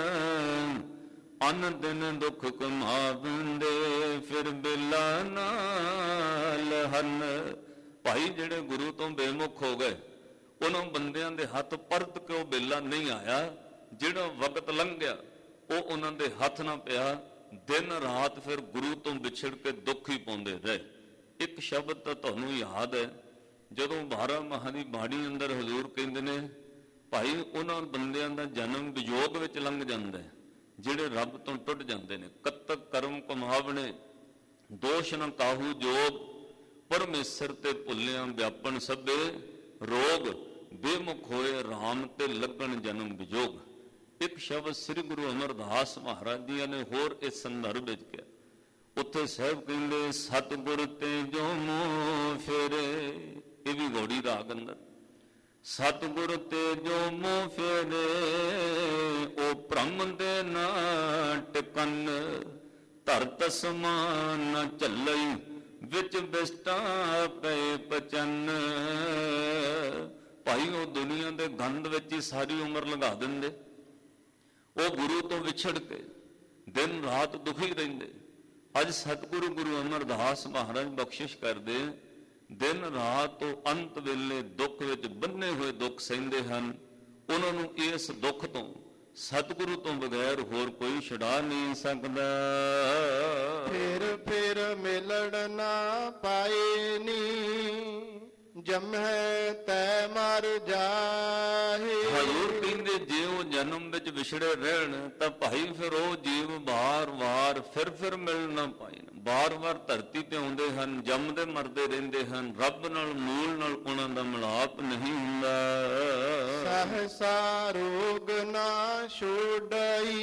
ਅਨ ਦਿਨ ਦੁੱਖ ਕਮਾਵੰਦੇ ਫਿਰ ਬੇਲਾ ਨਾਲ ਹਨ। ਭਾਈ ਜਿਹੜੇ ਗੁਰੂ ਤੋਂ ਬੇਮੁਖ ਹੋ ਗਏ ਉਹਨਾਂ ਬੰਦਿਆਂ ਦੇ ਹੱਥ ਪਰਤ ਕੇ ਉਹ ਬੇਲਾ ਨਹੀਂ ਆਇਆ, ਜਿਹੜਾ ਵਕਤ ਲੰਘ ਗਿਆ ਉਹ ਉਹਨਾਂ ਦੇ ਹੱਥ ਨਾ ਪਿਆ, ਦਿਨ ਰਾਤ ਫਿਰ ਗੁਰੂ ਤੋਂ ਵਿਛੜ ਕੇ ਦੁੱਖ ਹੀ ਪਾਉਂਦੇ ਰਹੇ। ਇੱਕ ਸ਼ਬਦ ਤਾਂ ਤੁਹਾਨੂੰ ਯਾਦ ਹੈ, ਜਦੋਂ ਬਾਰਾਂ ਮਾਹਾਂ ਦੀ ਬਾਣੀ ਅੰਦਰ ਹਜ਼ੂਰ ਕਹਿੰਦੇ ਨੇ ਭਾਈ ਉਹਨਾਂ ਬੰਦਿਆਂ ਦਾ ਜਨਮ ਵਿਯੋਗ ਵਿੱਚ ਲੰਘ ਜਾਂਦਾ ਹੈ ਜਿਹੜੇ ਰੱਬ ਤੋਂ ਟੁੱਟ ਜਾਂਦੇ ਨੇ। ਕਤਕ ਕਰਮ ਕਮਾਵਣੇ ਦੋਸ਼ ਨ ਕਾਹੂ ਜੋਗ, ਪਰਮੇਸ਼ਰ ਤੇ ਭੁੱਲਿਆਂ ਵਿਆਪਨ ਸਭੇ ਰੋਗ, ਬੇਮੁਖ ਹੋਏ ਰਾਮ ਤੇ ਲੱਗਣ ਜਨਮ ਵਿਜੋਗ। ਇੱਕ ਸ਼ਬਦ ਸ੍ਰੀ ਗੁਰੂ ਅਮਰਦਾਸ ਮਹਾਰਾਜ ਜੀ ਨੇ ਹੋਰ ਇਸ ਸੰਦਰਭ ਵਿੱਚ ਕਿਹਾ, ਉੱਥੇ ਸਾਹਿਬ ਕਹਿੰਦੇ ਸਤਿਗੁਰ ਤੇ ਜੋ ਮੋਹ ਫੇਰੇ, ਇਹ ਵੀ ਗੌੜੀ ਰਾਗ ਅੰਦਰ, ਸਤਿਗੁਰ ਤੇ ਜੋ ਮੋਹ ਫੇਰੇ ਉਹ ਭ੍ਰਮ ਦੇ ਨਾ ਟਿਕਨ, ਧਰਤ ਸਮਾਨ ਨ ਝੱਲਈ ਵਿੱਚ ਬਿਸਟਾ ਪਏ ਪਚਨ। ਭਾਈ ਉਹ ਦੁਨੀਆ ਦੇ ਗੰਧ ਵਿੱਚ ਹੀ ਸਾਰੀ ਉਮਰ ਲੰਘਾ ਦਿੰਦੇ, ਉਹ ਗੁਰੂ ਤੋਂ ਵਿਛੜ ਕੇ ਦਿਨ ਰਾਤ ਦੁਖੀ ਰਹਿੰਦੇ। ਅੱਜ ਸਤਿਗੁਰੂ ਗੁਰੂ ਅਮਰਦਾਸ ਮਹਾਰਾਜ ਬਖਸ਼ਿਸ਼ ਕਰਦੇ, ਦਿਨ ਰਾਤ ਉਹ ਅੰਤ ਵੇਲੇ ਦੁੱਖ ਵਿੱਚ ਬੰਨੇ ਹੋਏ ਦੁੱਖ ਸਹਿੰਦੇ ਹਨ। ਉਹਨਾਂ ਨੂੰ ਇਸ ਦੁੱਖ ਤੋਂ ਸਤਿਗੁਰੂ ਤੋਂ ਬਗੈਰ ਹੋਰ ਕੋਈ ਛੁਡਾ ਨਹੀਂ ਸਕਦਾ।
ਫਿਰ ਫਿਰ ਮਿਲਣ ਨਾ ਪਾਏ ਨੀ, ਜੰਮੈ ਤੈ ਮਰ ਜਾਹੇ।
ਹਜ਼ੂਰ ਕਹਿੰਦੇ ਜੇ ਉਹ ਜਨਮ ਵਿੱਚ ਵਿਛੜੇ ਰਹਿਣ ਤਾਂ ਭਾਈ ਫਿਰ ਉਹ ਜੀਵ ਵਾਰ ਵਾਰ ਬਾਰ ਫਿਰ ਫਿਰ ਮਿਲ ਨਾ ਪਾਏ। ਬਾਰ-ਬਾਰ ਧਰਤੀ ਤੇ ਆਉਂਦੇ ਹਨ, ਜੰਮਦੇ ਮਰਦੇ ਰਹਿੰਦੇ ਹਨ, ਰੱਬ ਨਾਲ ਮੂਲ ਨਾਲ ਉਹਨਾਂ ਦਾ ਮਿਲਾਪ ਨਹੀਂ ਹੁੰਦਾ।
ਸਹਸਾ ਰੋਗ ਨਾ ਛੋੜਾਈ,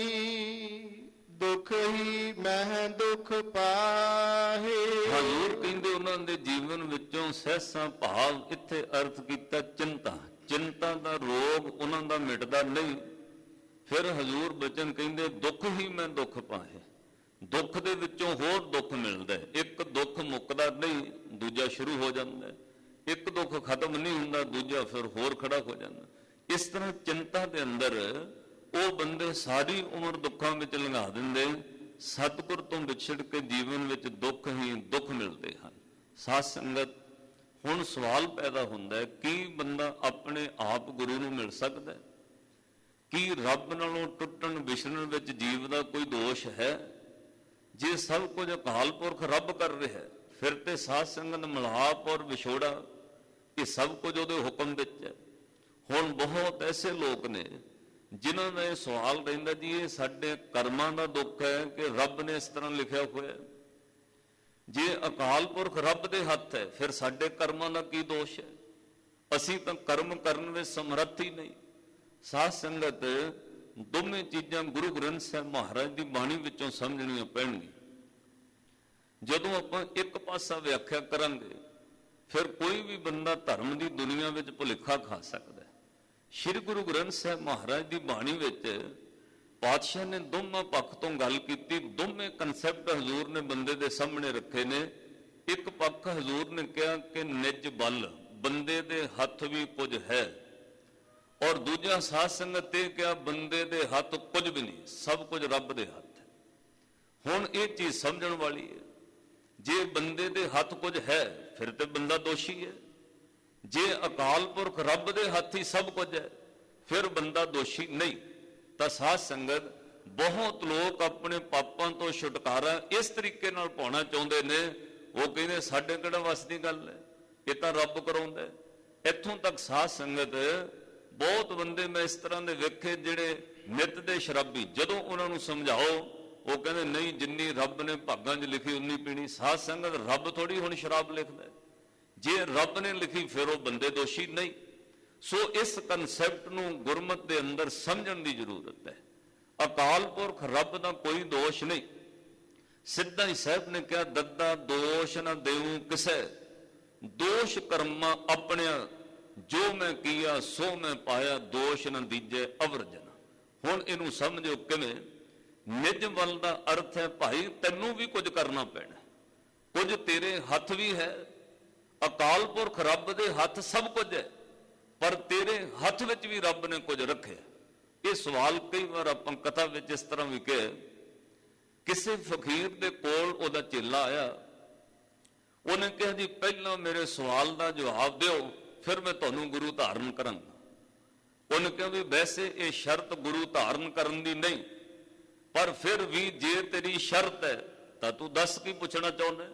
ਦੁੱਖ ਹੀ ਮਹਿ ਦੁੱਖ ਪਾਹੇ।
ਹਜ਼ੂਰ ਕਹਿੰਦੇ ਉਹਨਾਂ ਦੇ ਜੀਵਨ ਵਿੱਚੋਂ ਸਹਿਸਾਂ ਭਾਵ ਇੱਥੇ ਅਰਥ ਕੀਤਾ ਚਿੰਤਾ, ਚਿੰਤਾ ਦਾ ਰੋਗ ਉਹਨਾਂ ਦਾ ਮਿਟਦਾ ਨਹੀਂ। ਫਿਰ ਹਜ਼ੂਰ ਬਚਨ ਕਹਿੰਦੇ ਦੁੱਖ ਹੀ ਮੈਂ ਦੁੱਖ ਪਾਹੇ, ਦੁੱਖ ਦੇ ਵਿੱਚੋਂ ਹੋਰ ਦੁੱਖ ਮਿਲਦਾ। ਇੱਕ ਦੁੱਖ ਮੁੱਕਦਾ ਨਹੀਂ, ਦੂਜਾ ਸ਼ੁਰੂ ਹੋ ਜਾਂਦਾ। ਇੱਕ ਦੁੱਖ ਖਤਮ ਨਹੀਂ ਹੁੰਦਾ, ਦੂਜਾ ਫਿਰ ਹੋਰ ਖੜਾ ਹੋ ਜਾਂਦਾ। ਇਸ ਤਰ੍ਹਾਂ ਚਿੰਤਾ ਦੇ ਅੰਦਰ ਉਹ ਬੰਦੇ ਸਾਰੀ ਉਮਰ ਦੁੱਖਾਂ ਵਿੱਚ ਲੰਘਾ ਦਿੰਦੇ। ਸਤਿਗੁਰ ਤੋਂ ਵਿਛੜ ਕੇ ਜੀਵਨ ਵਿੱਚ ਦੁੱਖ ਹੀ ਦੁੱਖ ਮਿਲਦੇ ਹਨ। ਸਾਧ ਸੰਗਤ, ਹੁਣ ਸਵਾਲ ਪੈਦਾ ਹੁੰਦਾ ਹੈ, ਕੀ ਬੰਦਾ ਆਪਣੇ ਆਪ ਗੁਰੂ ਨੂੰ ਮਿਲ ਸਕਦਾ ਹੈ? ਕੀ ਰੱਬ ਨਾਲੋਂ ਟੁੱਟਣ ਵਿਛੜਨ ਵਿੱਚ ਜੀਵ ਦਾ ਕੋਈ ਦੋਸ਼ ਹੈ? ਜੇ ਸਭ ਕੁਝ ਅਕਾਲ ਪੁਰਖ ਰੱਬ ਕਰ ਰਿਹਾ ਹੈ, ਫਿਰ ਤੇ ਸਾਧ ਸੰਗਤ ਮਿਲਾਪ ਔਰ ਵਿਛੋੜਾ ਇਹ ਸਭ ਕੁਝ ਉਹਦੇ ਹੁਕਮ ਵਿੱਚ ਹੈ। ਹੁਣ ਬਹੁਤ ਐਸੇ ਲੋਕ ਨੇ ਜਿਨ੍ਹਾਂ ਦਾ ਇਹ ਸਵਾਲ ਰਹਿੰਦਾ, ਜੀ ਇਹ ਸਾਡੇ ਕਰਮਾਂ ਦਾ ਦੁੱਖ ਹੈ ਕਿ ਰੱਬ ਨੇ ਇਸ ਤਰ੍ਹਾਂ ਲਿਖਿਆ ਹੋਇਆ? ਜੇ ਅਕਾਲ ਪੁਰਖ ਰੱਬ ਦੇ ਹੱਥ ਹੈ, ਫਿਰ ਸਾਡੇ ਕਰਮਾਂ ਦਾ ਕੀ ਦੋਸ਼ ਹੈ? ਅਸੀਂ ਤਾਂ ਕਰਮ ਕਰਨ ਵਿੱਚ ਸਮਰੱਥ ਹੀ ਨਹੀਂ। ਸਾਧ ਸੰਗਤ, ਦੋਵੇਂ ਚੀਜ਼ਾਂ ਗੁਰੂ ਗ੍ਰੰਥ ਸਾਹਿਬ ਮਹਾਰਾਜ ਦੀ ਬਾਣੀ ਵਿੱਚੋਂ ਸਮਝਣੀਆਂ ਪੈਣਗੀਆਂ। ਜਦੋਂ ਆਪਾਂ ਇੱਕ ਪਾਸਾ ਵਿਆਖਿਆ ਕਰਾਂਗੇ, ਫਿਰ ਕੋਈ ਵੀ ਬੰਦਾ ਧਰਮ ਦੀ ਦੁਨੀਆ ਵਿੱਚ ਭੁਲੇਖਾ ਖਾ ਸਕਦਾ ਹੈ। ਸ਼੍ਰੀ ਗੁਰੂ ਗ੍ਰੰਥ ਸਾਹਿਬ ਮਹਾਰਾਜ ਦੀ ਬਾਣੀ ਵਿੱਚ ਪਾਤਸ਼ਾਹ ਨੇ ਦੋਵਾਂ ਪੱਖ ਤੋਂ ਗੱਲ ਕੀਤੀ। ਦੋਵੇਂ ਕਨਸੈਪਟ ਹਜ਼ੂਰ ਨੇ ਬੰਦੇ ਦੇ ਸਾਹਮਣੇ ਰੱਖੇ ਨੇ। ਇੱਕ ਪੱਖ ਹਜ਼ੂਰ ਨੇ ਕਿਹਾ ਕਿ ਨਿਜ ਬਲ, ਬੰਦੇ ਦੇ ਹੱਥ ਵੀ ਕੁਝ ਹੈ, ਔਰ ਦੂਜਾ ਸਾਧ ਸੰਗਤ ਤੇ ਕਿਹਾ ਬੰਦੇ ਦੇ ਹੱਥ ਕੁਝ ਵੀ ਨਹੀਂ, ਸਭ ਕੁਝ ਰੱਬ ਦੇ ਹੱਥ ਹੈ। ਹੁਣ ਇਹ ਚੀਜ਼ ਸਮਝਣ ਵਾਲੀ ਹੈ। ਜੇ ਬੰਦੇ ਦੇ ਹੱਥ ਕੁਝ ਹੈ, ਫਿਰ ਤੇ ਬੰਦਾ ਦੋਸ਼ੀ ਹੈ। ਜੇ ਅਕਾਲ ਪੁਰਖ ਰੱਬ ਦੇ ਹੱਥ ਹੀ ਸਭ ਕੁਝ ਹੈ, ਫਿਰ ਬੰਦਾ ਦੋਸ਼ੀ ਨਹੀਂ। ਤਾਂ ਸਾਧ ਸੰਗਤ, ਬਹੁਤ ਲੋਕ ਆਪਣੇ ਪਾਪਾਂ ਤੋਂ ਛੁਟਕਾਰਾ ਇਸ ਤਰੀਕੇ ਨਾਲ ਪਾਉਣਾ ਚਾਹੁੰਦੇ ਨੇ। ਉਹ ਕਹਿੰਦੇ ਸਾਡੇ ਕਿਹੜਾ ਵੱਸ ਦੀ ਗੱਲ ਹੈ, ਇਹ ਤਾਂ ਰੱਬ ਕਰਾਉਂਦਾ। ਇੱਥੋਂ ਤੱਕ ਸਾਧ ਸੰਗਤ, ਬਹੁਤ ਬੰਦੇ ਮੈਂ ਇਸ ਤਰ੍ਹਾਂ ਦੇ ਵੇਖੇ ਜਿਹੜੇ ਨਿੱਤ ਦੇ ਸ਼ਰਾਬੀ, ਜਦੋਂ ਉਹਨਾਂ ਨੂੰ ਸਮਝਾਓ ਉਹ ਕਹਿੰਦੇ ਨਹੀਂ, ਜਿੰਨੀ ਰੱਬ ਨੇ ਭਾਗਾਂ 'ਚ ਲਿਖੀ ਉਨੀ ਪੀਣੀ। ਸਾਧ ਸੰਗਤ, ਰੱਬ ਥੋੜੀ ਹੁਣ ਸ਼ਰਾਬ ਲਿਖਦਾ। ਜੇ ਰੱਬ ਨੇ ਲਿਖੀ ਫਿਰ ਉਹ ਬੰਦੇ ਦੋਸ਼ੀ ਨਹੀਂ। ਸੋ ਇਸ ਕਨਸੈਪਟ ਨੂੰ ਗੁਰਮਤਿ ਦੇ ਅੰਦਰ ਸਮਝਣ ਦੀ ਜ਼ਰੂਰਤ ਹੈ। ਅਕਾਲ ਪੁਰਖ ਰੱਬ ਦਾ ਕੋਈ ਦੋਸ਼ ਨਹੀਂ। ਸਿੱਧਾ ਹੀ ਸਾਹਿਬ ਨੇ ਕਿਹਾ, ਦੱਦਾ ਦੋਸ਼ ਨਾ ਦੇਉ ਕਿਸੇ, ਦੋਸ਼ ਕਰਮਾਂ ਆਪਣਿਆਂ, ਜੋ ਮੈਂ ਕੀਆ ਸੋ ਮੈਂ ਪਾਇਆ, ਦੋਸ਼ ਨਾ ਦੀਜੇ ਅਵਰਜਨ। ਹੁਣ ਇਹਨੂੰ ਸਮਝੋ ਕਿਵੇਂ। ਨਿਜ ਵੱਲ ਦਾ ਅਰਥ ਹੈ, ਭਾਈ ਤੈਨੂੰ ਵੀ ਕੁਝ ਕਰਨਾ ਪੈਣਾ, ਕੁਝ ਤੇਰੇ ਹੱਥ ਵੀ ਹੈ। ਅਕਾਲ ਪੁਰਖ ਰੱਬ ਦੇ ਹੱਥ ਸਭ ਕੁਝ ਹੈ, ਪਰ ਤੇਰੇ ਹੱਥ ਵਿੱਚ ਵੀ ਰੱਬ ਨੇ ਕੁਝ ਰੱਖਿਆ। ਇਹ ਸਵਾਲ ਕਈ ਵਾਰ ਆਪਾਂ ਕਥਾ ਵਿੱਚ ਇਸ ਤਰ੍ਹਾਂ ਵੀ ਕਿਹਾ, ਕਿਸੇ ਫਕੀਰ ਦੇ ਕੋਲ ਉਹਦਾ ਚੇਲਾ ਆਇਆ। ਉਹਨੇ ਕਿਹਾ, ਜੀ ਪਹਿਲਾਂ ਮੇਰੇ ਸਵਾਲ ਦਾ ਜਵਾਬ ਦਿਓ, ਫਿਰ ਮੈਂ ਤੁਹਾਨੂੰ ਗੁਰੂ ਧਾਰਨ ਕਰਾਂਗਾ। ਉਹਨੇ ਕਿਹਾ ਵੀ ਵੈਸੇ ਇਹ ਸ਼ਰਤ ਗੁਰੂ ਧਾਰਨ ਕਰਨ ਦੀ ਨਹੀਂ, ਪਰ ਫਿਰ ਵੀ ਜੇ ਤੇਰੀ ਸ਼ਰਤ ਹੈ ਤਾਂ ਤੂੰ ਦੱਸ ਕੀ ਪੁੱਛਣਾ ਚਾਹੁੰਦਾ?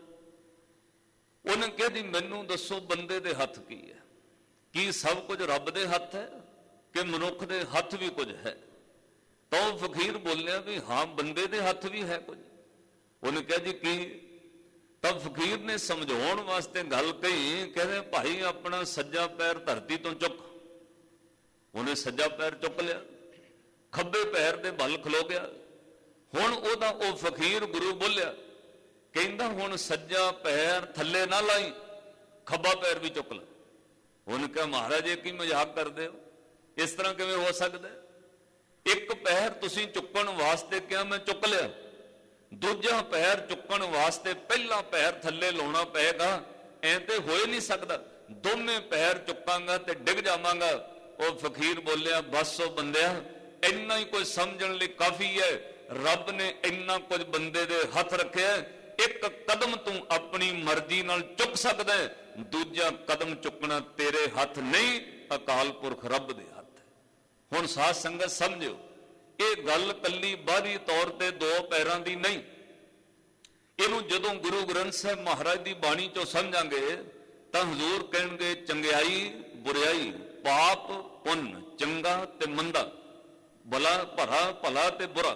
ਉਹਨੇ ਕਿਹਾ, ਜੀ ਮੈਨੂੰ ਦੱਸੋ ਬੰਦੇ ਦੇ ਹੱਥ ਕੀ ਹੈ? ਕੀ ਸਭ ਕੁਝ ਰੱਬ ਦੇ ਹੱਥ ਹੈ ਕਿ ਮਨੁੱਖ ਦੇ ਹੱਥ ਵੀ ਕੁਝ ਹੈ? ਤਾਂ ਉਹ ਫਕੀਰ ਬੋਲਿਆ ਵੀ ਹਾਂ, ਬੰਦੇ ਦੇ ਹੱਥ ਵੀ ਹੈ ਕੁਝ। ਉਹਨੇ ਕਿਹਾ, ਜੀ ਕੀ? ਤਾਂ ਫਕੀਰ ਨੇ ਸਮਝਾਉਣ ਵਾਸਤੇ ਗੱਲ ਕਹੀ, ਕਹਿੰਦੇ ਭਾਈ ਆਪਣਾ ਸੱਜਾ ਪੈਰ ਧਰਤੀ ਤੋਂ ਚੁੱਕ। ਉਹਨੇ ਸੱਜਾ ਪੈਰ ਚੁੱਕ ਲਿਆ, ਖੱਬੇ ਪੈਰ ਦੇ ਬਲ ਖਲੋ ਗਿਆ। ਹੁਣ ਉਹਦਾ ਉਹ ਫਕੀਰ ਗੁਰੂ ਬੋਲਿਆ, ਕਹਿੰਦਾ ਹੁਣ ਸੱਜਾ ਪੈਰ ਥੱਲੇ ਨਾ ਲਾਈ, ਖੱਬਾ ਪੈਰ ਵੀ ਚੁੱਕ ਲੈ। ਉਹਨੇ ਕਿਹਾ, ਮਹਾਰਾਜ ਇਹ ਕੀ ਮਜ਼ਾਕ ਕਰਦੇ ਹੋ? ਇਸ ਤਰ੍ਹਾਂ ਕਿਵੇਂ ਹੋ ਸਕਦਾ? ਇੱਕ ਪੈਰ ਤੁਸੀਂ ਚੁੱਕਣ ਵਾਸਤੇ ਕਿਹਾ, ਮੈਂ ਚੁੱਕ ਲਿਆ। ਦੂਜਾ ਪੈਰ ਚੁੱਕਣ ਵਾਸਤੇ ਪਹਿਲਾ ਪੈਰ ਥੱਲੇ ਲਾਉਣਾ ਪਏਗਾ। ਐਂ ਤੇ ਹੋ ਹੀ ਨਹੀਂ ਸਕਦਾ। ਦੋਵੇਂ ਪੈਰ ਚੁੱਕਾਂਗਾ ਤੇ ਡਿੱਗ ਜਾਵਾਂਗਾ। ਉਹ ਫਕੀਰ ਬੋਲਿਆ, ਬਸ ਉਹ ਬੰਦਿਆ, ਇੰਨਾ ਹੀ ਕੁਝ ਸਮਝਣ ਲਈ ਕਾਫੀ ਹੈ। ਰੱਬ ਨੇ ਇੰਨਾ ਕੁਝ ਬੰਦੇ ਦੇ ਹੱਥ ਰੱਖਿਆ। ਇੱਕ ਕਦਮ ਤੂੰ ਆਪਣੀ ਮਰਜ਼ੀ ਨਾਲ ਚੁੱਕ ਸਕਦਾ, ਦੂਜਾ ਕਦਮ ਚੁੱਕਣਾ ਤੇਰੇ ਹੱਥ ਨਹੀਂ, ਅਕਾਲ ਪੁਰਖ ਰੱਬ ਦੇ ਹੱਥ ਹੈ। ਹੁਣ ਸਾਧ ਸੰਗਤ ਸਮਝਿਓ, ਇਹ ਗੱਲ ਕੱਲੀ ਬਾਹਰੀ ਤੌਰ ਤੇ ਦੋ ਪੈਰਾਂ ਦੀ ਨਹੀਂ। ਇਹਨੂੰ ਜਦੋਂ ਗੁਰੂ ਗ੍ਰੰਥ ਸਾਹਿਬ ਮਹਾਰਾਜ ਦੀ ਬਾਣੀ ਚੋਂ ਸਮਝਾਂਗੇ ਤਾਂ ਹਜ਼ੂਰ ਕਹਿਣਗੇ, ਚੰਗਿਆਈ ਬੁਰਿਆਈ, ਪਾਪ ਪੁੰਨ, ਚੰਗਾ ਤੇ ਮੰਦਾ, ਭਲਾ ਭਲਾ ਭਲਾ ਤੇ ਬੁਰਾ,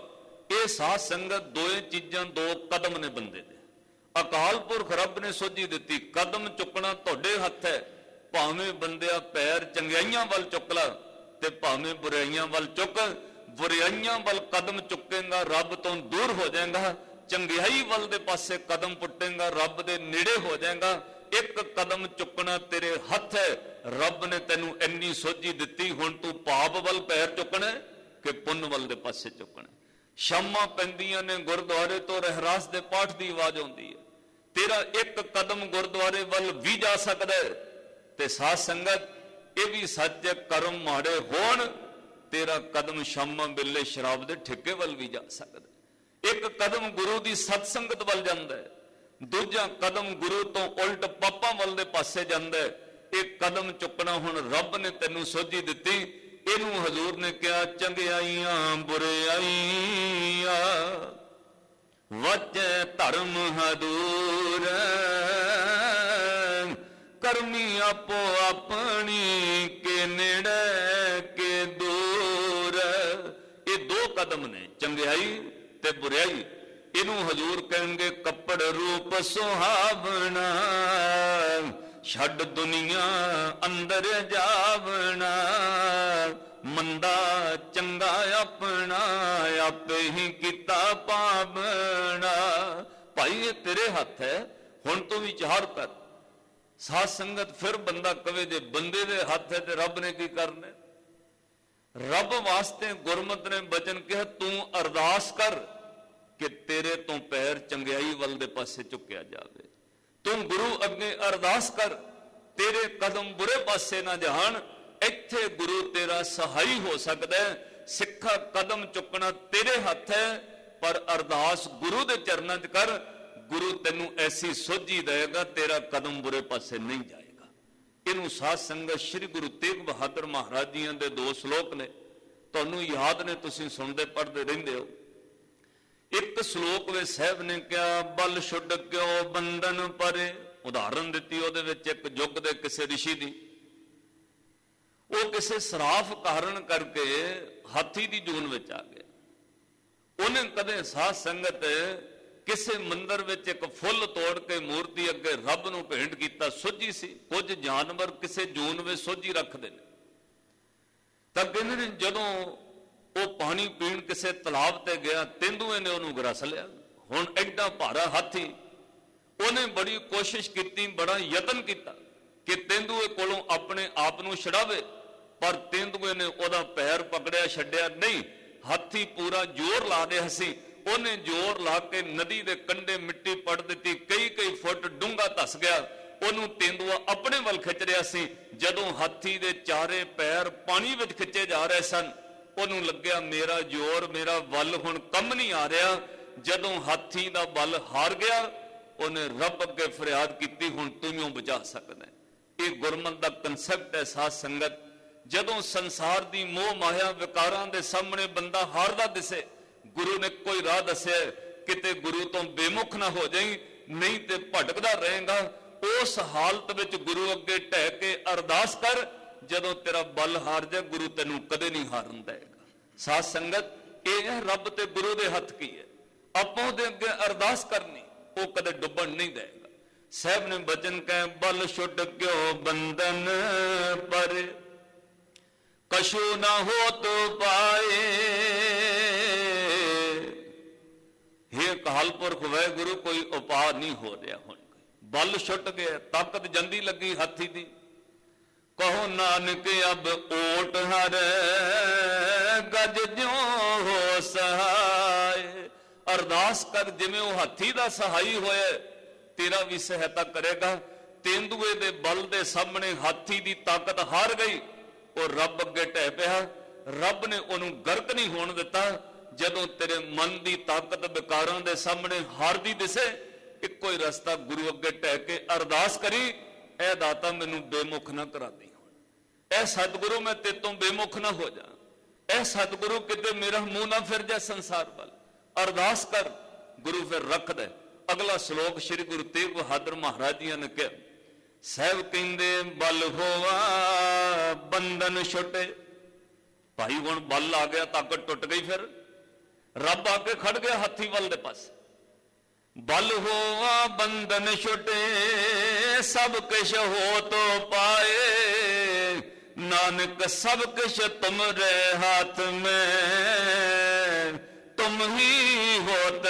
ਇਹ ਸਾਧ ਸੰਗਤ ਦੋਏ ਚੀਜ਼ਾਂ ਦੋ ਕਦਮ ਨੇ ਬੰਦੇ ਦੇ। ਅਕਾਲ ਪੁਰਖ ਰੱਬ ਨੇ ਸੋਝੀ ਦਿੱਤੀ, ਕਦਮ ਚੁੱਕਣਾ ਤੁਹਾਡੇ ਹੱਥ ਹੈ। ਭਾਵੇਂ ਬੰਦਿਆ ਪੈਰ ਚੰਗਿਆਈਆਂ ਵੱਲ ਚੁੱਕ ਲਾ ਤੇ ਭਾਵੇਂ ਬੁਰਾਈਆਂ ਵੱਲ ਚੁੱਕ। ਬੁਰਾਈਆਂ ਵੱਲ ਕਦਮ ਚੁੱਕੇਗਾ ਰੱਬ ਤੋਂ ਦੂਰ ਹੋ ਜਾਏਗਾ, ਚੰਗਿਆਈ ਵੱਲ ਦੇ ਪਾਸੇ ਕਦਮ ਪੁੱਟੇਗਾ ਰੱਬ ਦੇ ਨੇੜੇ ਹੋ ਜਾਏਗਾ। ਇੱਕ ਕਦਮ ਚੁੱਕਣਾ ਤੇਰੇ ਹੱਥ ਹੈ। ਰੱਬ ਨੇ ਤੈਨੂੰ ਇੰਨੀ ਸੋਝੀ ਦਿੱਤੀ, ਹੁਣ ਤੂੰ ਪਾਪ ਵੱਲ ਪੈਰ ਚੁੱਕਣਾ ਕਿ ਪੁੰਨ ਵੱਲ ਦੇ ਪਾਸੇ ਚੁੱਕਣਾ। ਸ਼ਾਮਾਂ ਪੈਂਦੀਆਂ ਨੇ, ਗੁਰਦੁਆਰੇ ਤੋਂ ਰਹਿਰਾਸ ਦੇ ਪਾਠ ਦੀ ਆਵਾਜ਼ ਆਉਂਦੀ ਹੈ, ਤੇਰਾ ਇੱਕ ਕਦਮ ਗੁਰਦੁਆਰੇ ਵੱਲ ਵੀ ਜਾ ਸਕਦਾ ਹੈ। ਤੇ ਸਾਧ ਸੰਗਤ ਇਹ ਵੀ ਸੱਚ ਹੈ, ਕਰਮ ਮਾੜੇ ਹੋਣ ਤੇਰਾ ਕਦਮ ਸ਼ਾਮਾਂ ਵੇਲੇ ਸ਼ਰਾਬ ਦੇ ਠੇਕੇ ਵੱਲ ਵੀ ਜਾ ਸਕਦਾ। ਇੱਕ ਕਦਮ ਗੁਰੂ ਦੀ ਸਤ ਸੰਗਤ ਵੱਲ ਜਾਂਦਾ ਹੈ, ਦੂਜਾ ਕਦਮ ਗੁਰੂ ਤੋਂ ਉਲਟ ਪਾਪਾਂ ਵੱਲ ਦੇ ਪਾਸੇ ਜਾਂਦਾ ਹੈ। ਇਹ ਕਦਮ ਚੁੱਕਣਾ ਹੁਣ ਰੱਬ ਨੇ ਤੈਨੂੰ ਸੋਝੀ ਦਿੱਤੀ। ਇਹਨੂੰ ਹਜ਼ੂਰ ਨੇ ਕਿਹਾ ਚੰਗਿਆਈਆਂ ਬੁਰਾਈਆਂ ਵਚੈ ਧਰਮ ਹਦੂਰ, ਕਰਮੀ ਆਪੋ ਆਪਣੀ ਕੇ ਨੇੜੇ ਕੇ ਦੂਰ। ਇਹ ਦੋ ਕਦਮ ਨੇ, ਚੰਗਿਆਈ ਤੇ ਬੁਰਾਈ। ਇਹਨੂੰ ਹਜ਼ੂਰ ਕਹਿਣਗੇ ਕੱਪੜ ਰੂਪ ਸੁਹਾਵਣਾ, ਛੱਡ ਦੁਨੀਆ ਅੰਦਰ ਜਾਵਣਾ। ਮੰਦਾ ਚੰਗਾ ਆਪਣਾ ਆਪੇ ਹੀ ਕੀਤਾ ਪਾਵਣਾ। ਭਾਈ ਇਹ ਤੇਰੇ ਹੱਥ ਹੈ, ਹੁਣ ਤੂੰ ਵਿਚਾਰ ਕਰ। ਸਾਧ ਸੰਗਤ ਫਿਰ ਬੰਦਾ ਕਵੇ ਜੇ ਬੰਦੇ ਦੇ ਹੱਥ ਹੈ ਤੇ ਰੱਬ ਨੇ ਕੀ ਕਰਨਾ? ਰੱਬ ਵਾਸਤੇ ਗੁਰਮਤਿ ਨੇ ਬਚਨ ਕਿਹਾ, ਤੂੰ ਅਰਦਾਸ ਕਰ ਕਿ ਤੇਰੇ ਤੋਂ ਪੈਰ ਚੰਗਿਆਈ ਵੱਲ ਦੇ ਪਾਸੇ ਚੁੱਕਿਆ ਜਾਵੇ। ਤੂੰ ਗੁਰੂ ਅੱਗੇ ਅਰਦਾਸ ਕਰ ਤੇਰੇ ਕਦਮ ਬੁਰੇ ਪਾਸੇ ਨਾ ਜਾਣ। ਇੱਥੇ ਗੁਰੂ ਤੇਰਾ ਸਹਾਈ ਹੋ ਸਕਦਾ ਹੈ। ਸਿੱਖਾ ਕਦਮ ਚੁੱਕਣਾ ਤੇਰੇ ਹੱਥ ਹੈ, ਪਰ ਅਰਦਾਸ ਗੁਰੂ ਦੇ ਚਰਨਾਂ 'ਚ ਕਰ। ਗੁਰੂ ਤੈਨੂੰ ਐਸੀ ਸੋਝੀ ਦੇਗਾ, ਤੇਰਾ ਕਦਮ ਬੁਰੇ ਪਾਸੇ ਨਹੀਂ ਜਾਏਗਾ। ਇਹਨੂੰ ਸਾਧ ਸੰਗਤ ਸ੍ਰੀ ਗੁਰੂ ਤੇਗ ਬਹਾਦਰ ਮਹਾਰਾਜ ਜੀਆਂ ਦੇ ਦੋ ਸ਼ਲੋਕ ਨੇ, ਤੁਹਾਨੂੰ ਯਾਦ ਨੇ, ਤੁਸੀਂ ਸੁਣਦੇ ਪੜ੍ਹਦੇ ਰਹਿੰਦੇ ਹੋ। ਇੱਕ ਸ਼ਲੋਕ ਵਿੱਚ ਸਾਹਿਬ ਨੇ ਕਿਹਾ ਬਲ ਛੁੱਡ ਕਿਉ ਬੰਧਨ ਪਰੇ। ਉਦਾਹਰਨ ਦਿੱਤੀ ਉਹਦੇ ਵਿੱਚ ਇੱਕ ਯੁੱਗ ਦੇ ਕਿਸੇ ਰਿਸ਼ੀ ਦੀ। ਉਹ ਕਿਸੇ ਸਰਾਫ ਕਾਰਨ ਕਰਕੇ ਹਾਥੀ ਦੀ ਜੂਨ ਵਿੱਚ ਆ ਗਿਆ। ਉਹਨੇ ਕਦੇ ਸਾਧ ਸੰਗਤ ਕਿਸੇ ਮੰਦਰ ਵਿੱਚ ਇੱਕ ਫੁੱਲ ਤੋੜ ਕੇ ਮੂਰਤੀ ਅੱਗੇ ਰੱਬ ਨੂੰ ਭੇਂਟ ਕੀਤਾ, ਸੋਝੀ ਸੀ। ਕੁਝ ਜਾਨਵਰ ਕਿਸੇ ਜੂਨ ਵਿੱਚ ਸੋਝੀ ਰੱਖਦੇ ਨੇ, ਤਾਂ ਕਹਿੰਦੇ ਨੇ ਜਦੋਂ ਉਹ ਪਾਣੀ ਪੀਣ ਕਿਸੇ ਤਲਾਬ ਤੇ ਗਿਆ, ਤੇਂਦੂਏ ਨੇ ਉਹਨੂੰ ਗਰਸ ਲਿਆ। ਹੁਣ ਐਡਾ ਭਾਰਾ ਹਾਥੀ, ਉਹਨੇ ਬੜੀ ਕੋਸ਼ਿਸ਼ ਕੀਤੀ, ਬੜਾ ਯਤਨ ਕੀਤਾ ਕਿ ਤੇਂਦੂਏ ਕੋਲੋਂ ਆਪਣੇ ਆਪ ਨੂੰ ਛੁਡਾਵੇ, ਪਰ ਤੇਂਦੂਏ ਨੇ ਉਹਦਾ ਪੈਰ ਪਕੜਿਆ, ਛੱਡਿਆ ਨਹੀਂ। ਹਾਥੀ ਪੂਰਾ ਜ਼ੋਰ ਲਾ ਰਿਹਾ ਸੀ। ਉਹਨੇ ਜ਼ੋਰ ਲਾ ਕੇ ਨਦੀ ਦੇ ਕੰਢੇ ਮਿੱਟੀ ਪੜ ਦਿੱਤੀ, ਕਈ ਕਈ ਫੁੱਟ ਡੂੰਘਾ ਧਸ ਗਿਆ। ਉਹਨੂੰ ਤੇਂਦੂਆ ਆਪਣੇ ਵੱਲ ਖਿੱਚ ਰਿਹਾ ਸੀ। ਜਦੋਂ ਹਾਥੀ ਦੇ ਚਾਰੇ ਪੈਰ ਪਾਣੀ ਵਿੱਚ ਖਿੱਚੇ ਜਾ ਰਹੇ ਸਨ, ਉਹਨੂੰ ਲੱਗਿਆ ਮੇਰਾ ਜ਼ੋਰ, ਮੇਰਾ ਬਲ ਹੁਣ ਕੰਮ ਨਹੀਂ ਆ ਰਿਹਾ। ਜਦੋਂ ਹਾਥੀ ਦਾ ਬਲ ਹਾਰ ਗਿਆ, ਉਹਨੇ ਰੱਬ ਅੱਗੇ ਫਰਿਆਦ ਕੀਤੀ, ਹੁਣ ਤੂੰ ਹੀ ਬਚਾ ਸਕਦਾ। ਇਹ ਗੁਰਮਤਿ ਦਾ ਕਨਸੈਪਟ ਹੈ ਸਾਧ ਸੰਗਤ। ਜਦੋਂ ਸੰਸਾਰ ਦੀ ਮੋਹ ਮਾਇਆ ਵਿਕਾਰਾਂ ਦੇ ਸਾਹਮਣੇ ਬੰਦਾ ਹਾਰਦਾ ਦਿਸੇ, ਗੁਰੂ ਨੇ ਕੋਈ ਰਾਹ ਦੱਸਿਆ, ਕਿਤੇ ਗੁਰੂ ਤੋਂ ਬੇਮੁਖ ਨਾ ਹੋ ਜਾਈਂ, ਨਹੀਂ ਤੇ ਭਟਕਦਾ ਰਹੇਗਾ। ਉਸ ਹਾਲਤ ਵਿੱਚ ਗੁਰੂ ਅੱਗੇ ਢਹਿ ਕੇ ਅਰਦਾਸ ਕਰ। ਜਦੋਂ ਤੇਰਾ ਬਲ ਹਾਰ ਜਾ, ਗੁਰੂ ਤੈਨੂੰ ਕਦੇ ਨਹੀਂ ਹਾਰਨ ਦੇਗਾ। ਸਾਧ ਸੰਗਤ ਇਹ ਹੈ ਰੱਬ ਤੇ ਗੁਰੂ ਦੇ ਹੱਥ ਕੀ ਹੈ। ਆਪਾਂ ਉਹਦੇ ਅੱਗੇ ਅਰਦਾਸ ਕਰਨੀ, ਉਹ ਕਦੇ ਡੁੱਬਣ ਨਹੀਂ ਦੇਗਾ। ਸਾਹਿਬ ਨੇ ਬਚਨ ਕਹੇ ਬਲ ਛੁੱਟ ਕਿਉ ਬੰਧਨ ਪਰ, ਕਛੂ ਨਾ ਹੋ ਤੋ ਪਾਏ। हे ਅਕਾਲ ਪੁਰਖ ਵਾਹਿਗੁਰੂ, ਕੋਈ ਉਪਾਅ ਨਹੀਂ ਹੋ ਰਿਹਾ। ਹੁਣ ਬਲ ਛੁੱਟ ਗਿਆ, ਤਾਕਤ ਜੰਦੀ ਲੱਗੀ ਹਾਥੀ ਦੀ। ਕਹੋ ਨਾਨਕ ਅਬ ਓਟ ਹਰ ਗਜ ਜਿਉ ਹੋ ਸਹਾਏ। ਅਰਦਾਸ ਕਰ ਜਿਵੇਂ ਉਹ ਹਾਥੀ ਦਾ ਸਹਾਈ ਹੋਇਆ, ਤੇਰਾ ਵੀ ਸਹਾਇਤਾ ਕਰੇਗਾ। ਤੇਂਦੂਏ ਦੇ ਬਲ ਦੇ ਸਾਹਮਣੇ ਹਾਥੀ ਦੀ ਤਾਕਤ ਹਾਰ ਗਈ। ਉਹ ਰੱਬ ਅੱਗੇ ਢਹਿ ਪਿਆ। ਰੱਬ ਨੇ ਉਹਨੂੰ ਗਰਕ ਨਹੀਂ ਹੋਣ ਦਿੱਤਾ। ਜਦੋਂ ਤੇਰੇ ਮਨ ਦੀ ਤਾਕਤ ਵਿਕਾਰਾਂ ਦੇ ਸਾਹਮਣੇ ਹਾਰਦੀ ਦਿਸੇ, ਇੱਕੋ ਹੀ ਰਸਤਾ ਗੁਰੂ ਅੱਗੇ ਢਹਿ ਕੇ ਅਰਦਾਸ ਕਰੀ, ਐ ਦਾਤਾ ਮੈਨੂੰ ਬੇਮੁਖ ਨਾ ਕਰਾਦੀ। ਐ ਸਤਿਗੁਰੂ ਮੈਂ ਤੇਰੇ ਤੋਂ ਬੇਮੁਖ ਨਾ ਹੋ ਜਾ। ਐ ਸਤਿਗੁਰੂ ਕਿਤੇ ਮੇਰਾ ਮੂੰਹ ਨਾ ਫਿਰ ਜਾ ਸੰਸਾਰ ਵੱਲ। ਅਰਦਾਸ ਕਰ, ਗੁਰੂ ਫਿਰ ਰੱਖਦਾ। ਅਗਲਾ ਸ਼ਲੋਕ ਸ੍ਰੀ ਗੁਰੂ ਤੇਗ ਬਹਾਦਰ ਮਹਾਰਾਜ ਜੀ ਨੇ ਕਿਹਾ, ਸਾਹਿਬ ਕਹਿੰਦੇ ਬਲ ਹੋਵਾ ਬੰਧਨ ਛੁੱਟੇ। ਭਾਈ ਹੁਣ ਬਲ ਆ ਗਿਆ, ਤਾਕਤ ਟੁੱਟ ਗਈ। ਫਿਰ ਰੱਬ ਆ ਕੇ ਖੜ ਗਿਆ ਹਾਥੀ ਵੱਲ ਦੇ ਪਾਸੇ। ਬਲ ਹੋਵਾ ਬੰਧਨ ਛੁਟੇ ਸਭ ਕਿਛ ਹੋ ਤੋ ਪਾਏ, ਨਾਨਕ ਸਭ ਕਿਛ ਤੁਮਰੇ ਹੱਥ ਮੈਂ, ਤੁਮ ਹੀ ਹੋਤ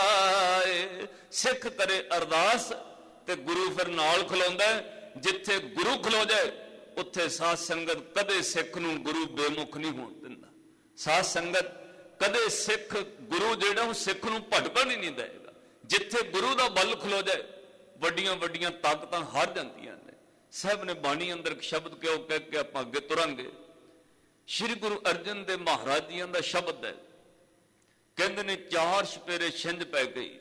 ਸਹਾਏ। ਸਿੱਖ ਕਰੇ ਅਰਦਾਸ ਤੇ ਗੁਰੂ ਫਿਰ ਨਾਲ ਖਲੋਂਦਾ। ਜਿੱਥੇ ਗੁਰੂ ਖਲੋ ਜਾਏ ਉੱਥੇ ਸਾਧ ਸੰਗਤ ਕਦੇ ਸਿੱਖ ਨੂੰ ਗੁਰੂ ਬੇਮੁਖ ਨਹੀਂ ਹੋਣ ਦਿੰਦਾ। ਸਾਧ ਸੰਗਤ ਕਦੇ ਸਿੱਖ ਗੁਰੂ ਜਿਹੜਾ ਉਹ ਸਿੱਖ ਨੂੰ ਭਟਕਣ ਹੀ ਨਹੀਂ ਦੇਗਾ। ਜਿੱਥੇ ਗੁਰੂ ਦਾ ਬਲ ਖਲੋ ਜਾਏ ਵੱਡੀਆਂ ਵੱਡੀਆਂ ਤਾਕਤਾਂ ਹਾਰ ਜਾਂਦੀਆਂ ਨੇ। ਸਾਹਿਬ ਨੇ ਬਾਣੀ ਅੰਦਰ ਇੱਕ ਸ਼ਬਦ ਕਿਉਂ ਕਹਿ ਕੇ ਆਪਾਂ ਅੱਗੇ ਤੁਰਾਂਗੇ। ਸ਼੍ਰੀ ਗੁਰੂ ਅਰਜਨ ਦੇਵ ਮਹਾਰਾਜ ਜੀਆਂ ਦਾ ਸ਼ਬਦ ਹੈ, ਕਹਿੰਦੇ ਨੇ ਚਾਰ ਛਪੇਰੇ ਛਿੰਝ ਪੈ ਗਈ।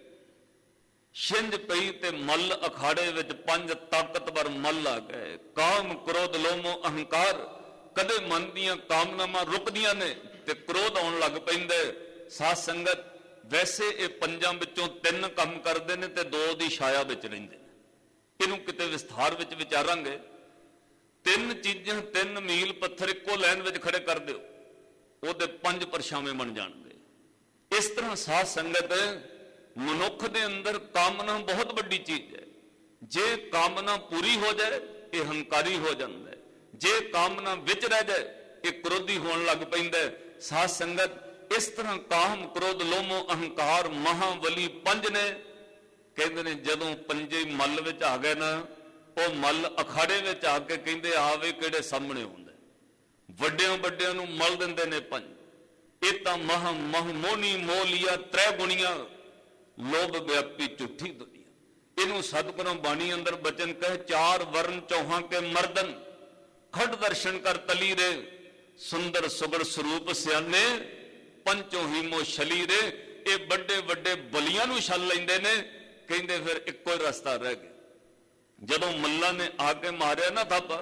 ਛਿੰਝ ਪਈ ਤੇ ਮੱਲ ਅਖਾੜੇ ਵਿੱਚ ਪੰਜ ਤਾਕਤਵਰ ਮੱਲ ਆ ਗਏ। ਕਾਮ ਕ੍ਰੋਧ ਲੋਮੋ ਅਹੰਕਾਰ, ਕਦੇ ਮਨ ਦੀਆਂ ਕਾਮਨਾਵਾਂ ਰੁਕਦੀਆਂ ਨੇ ਤੇ ਕ੍ਰੋਧ ਆਉਣ ਲੱਗ ਪੈਂਦਾ। ਸਾਧ ਸੰਗਤ ਵੈਸੇ ਇਹ ਪੰਜਾਂ ਵਿੱਚੋਂ ਤਿੰਨ ਕੰਮ ਕਰਦੇ ਨੇ ਤੇ ਦੋ ਦੀ ਛਾਇਆ ਵਿੱਚ ਰਹਿੰਦੇ ਨੇ। ਇਹਨੂੰ ਕਿਤੇ ਵਿਸਥਾਰ ਵਿੱਚ ਵਿਚਾਰਾਂਗੇ। ਤਿੰਨ ਚੀਜ਼ਾਂ, ਤਿੰਨ ਮੀਲ ਪੱਥਰ ਇੱਕੋ ਲਾਈਨ ਵਿੱਚ ਖੜੇ ਕਰ ਦਿਓ, ਉਹਦੇ ਪੰਜ ਪਰਛਾਵੇਂ ਬਣ ਜਾਣਗੇ। ਇਸ ਤਰ੍ਹਾਂ ਸਾਧ ਸੰਗਤ ਮਨੁੱਖ ਦੇ ਅੰਦਰ ਕਾਮਨਾ ਬਹੁਤ ਵੱਡੀ ਚੀਜ਼ ਹੈ। ਜੇ ਕਾਮਨਾ ਪੂਰੀ ਹੋ ਜਾਏ ਇਹ ਹੰਕਾਰੀ ਹੋ ਜਾਂਦਾ ਹੈ, ਜੇ ਕਾਮਨਾ ਵਿੱਚ ਰਹਿ ਜਾਏ ਇਹ ਕ੍ਰੋਧੀ ਹੋਣ ਲੱਗ ਪੈਂਦਾ। ਸਾਧ ਸੰਗਤ ਇਸ ਤਰ੍ਹਾਂ ਕਾਮ ਕ੍ਰੋਧ ਲੋਮੋ ਅਹੰਕਾਰ ਮਹਾਬਲੀ ਪੰਜ ਨੇ। ਕਹਿੰਦੇ ਨੇ ਜਦੋਂ ਪੰਜੇ ਮੱਲ ਵਿੱਚ ਆ ਗਏ ਨਾ, ਉਹ ਮੱਲ ਅਖਾੜੇ ਵਿੱਚ ਆ ਕੇ ਕਹਿੰਦੇ ਆਵੇ ਕਿਹੜੇ ਸਾਹਮਣੇ ਹੁੰਦਾ। ਵੱਡਿਆਂ ਵੱਡਿਆਂ ਨੂੰ ਮੱਲ ਦਿੰਦੇ ਨੇ ਪੰਜ। ਇਹ ਤਾਂ ਮਹਾ ਮਹ ਮੋਨੀ ਮੋਲੀਆ ਤ੍ਰੈ ਗੁਣੀਆਂ, ਲੋਭ ਵਿਆਪੀ ਝੂਠੀ ਦੁਨੀਆ। ਇਹਨੂੰ ਸਤਿਗੁਰਾਂ ਬਾਣੀ ਅੰਦਰ ਬਚਨ ਕਹੇ, ਚਾਰ ਵਰਨ ਚੌਹਾਂ ਕੇ ਮਰਦਨ, ਖੜ ਦਰਸ਼ਨ ਕਰ ਤਲੀ ਰੇ, ਸੁੰਦਰ ਸੁਗੜ ਸਰੂਪ ਸਿਆਨੇ, ਪੰਚੋ ਹੀਮੋ ਛਲੀ ਰੇ। ਇਹ ਵੱਡੇ ਵੱਡੇ ਬਲੀਆਂ ਨੂੰ ਛਲ ਲੈਂਦੇ ਨੇ। ਕਹਿੰਦੇ ਫਿਰ ਇੱਕੋ ਹੀ ਰਸਤਾ ਰਹਿ ਗਿਆ। ਜਦੋਂ ਮੱਲਾਂ ਨੇ ਆ ਕੇ ਮਾਰਿਆ ਨਾ ਥਾਪਾ,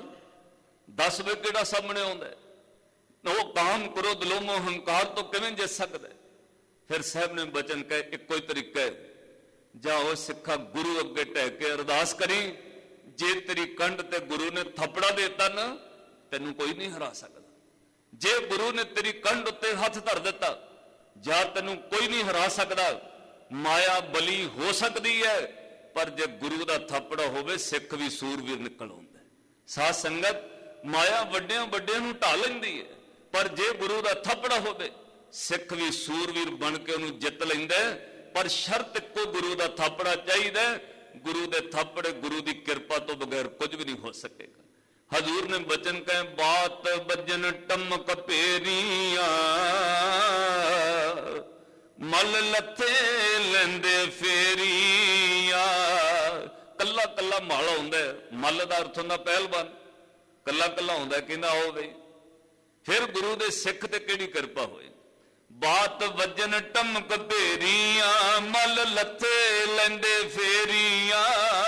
ਦਸ ਵੇ ਕਿਹੜਾ ਸਾਹਮਣੇ ਆਉਂਦਾ। ਉਹ ਕਾਮ ਕ੍ਰੋਧ ਲੋਮੋ ਹੰਕਾਰ ਤੋਂ ਕਿਵੇਂ ਜਿੱਤ ਸਕਦਾ। ਫਿਰ ਸਾਹਿਬ ਨੇ ਬਚਨ ਕਹੇ ਇੱਕੋ ਹੀ ਤਰੀਕਾ ਹੈ, ਜਾਓ ਸਿੱਖਾ ਗੁਰੂ ਅੱਗੇ ਢਹਿ ਕੇ ਅਰਦਾਸ ਕਰੀ। ਜੇ ਤੇਰੀ ਕੰਡ ਤੇ ਗੁਰੂ ਨੇ ਥੱਪੜਾ ਦੇਤਾ ਨਾ, ਤੈਨੂੰ ਕੋਈ ਨਹੀਂ ਹਰਾ ਸਕਦਾ। ਜੇ ਗੁਰੂ ਨੇ ਤੇਰੀ ਕੰਡ ਉੱਤੇ ਹੱਥ ਧਰ ਦਿੱਤਾ, ਜਾਂ ਤੈਨੂੰ ਕੋਈ ਨਹੀਂ ਹਰਾ ਸਕਦਾ। ਮਾਇਆ ਬਲੀ ਹੋ ਸਕਦੀ ਹੈ, ਪਰ ਜੇ ਗੁਰੂ ਦਾ ਥੱਪੜਾ ਹੋਵੇ ਸਿੱਖ ਵੀ ਸੂਰਵੀਰ ਨਿਕਲ ਆਉਂਦਾ। ਸਾਧ ਸੰਗਤ ਮਾਇਆ ਵੱਡਿਆਂ ਵੱਡਿਆਂ ਨੂੰ ਢਾ ਲੈਂਦੀ ਹੈ, ਪਰ ਜੇ ਗੁਰੂ ਦਾ ਥੱਪੜਾ ਹੋਵੇ ਸਿੱਖ ਵੀ ਸੂਰਵੀਰ ਬਣ ਕੇ ਉਹਨੂੰ ਜਿੱਤ ਲੈਂਦਾ। ਪਰ ਸ਼ਰਤ ਇੱਕੋ, ਗੁਰੂ ਦਾ ਥਾਪੜਾ ਚਾਹੀਦਾ। ਗੁਰੂ ਦੇ ਥਾਪੜੇ, ਗੁਰੂ ਦੀ ਕਿਰਪਾ ਤੋਂ ਬਗੈਰ ਕੁਝ ਵੀ ਨਹੀਂ ਹੋ ਸਕੇਗਾ। ਹਜ਼ੂਰ ਨੇ ਬਚਨ ਕਹੇ, ਬਾਤ ਬੱਜਨ ਟਮਕ ਭੇਰੀਆਂ, ਮਲ ਲੱਥੇ ਲੈਂਦੇ ਫੇਰੀਆਂ। ਕੱਲਾ ਕੱਲਾ ਮਲ ਆਉਂਦਾ। ਮਲ ਦਾ ਅਰਥ ਹੁੰਦਾ ਪਹਿਲਵਾਨ, ਕੱਲਾ ਕੱਲਾ ਆਉਂਦਾ। ਕਹਿੰਦਾ ਆਓ ਬਈ, ਫਿਰ ਗੁਰੂ ਦੇ ਸਿੱਖ ਤੇ ਕਿਹੜੀ ਕਿਰਪਾ ਹੋਏ। ਬਾਤ ਵਜਨ ਟਮਕ ਭੇਰੀਆਂ, ਮਲ ਲੱਥੇ ਲੈਂਦੇ ਫੇਰੀਆਂ,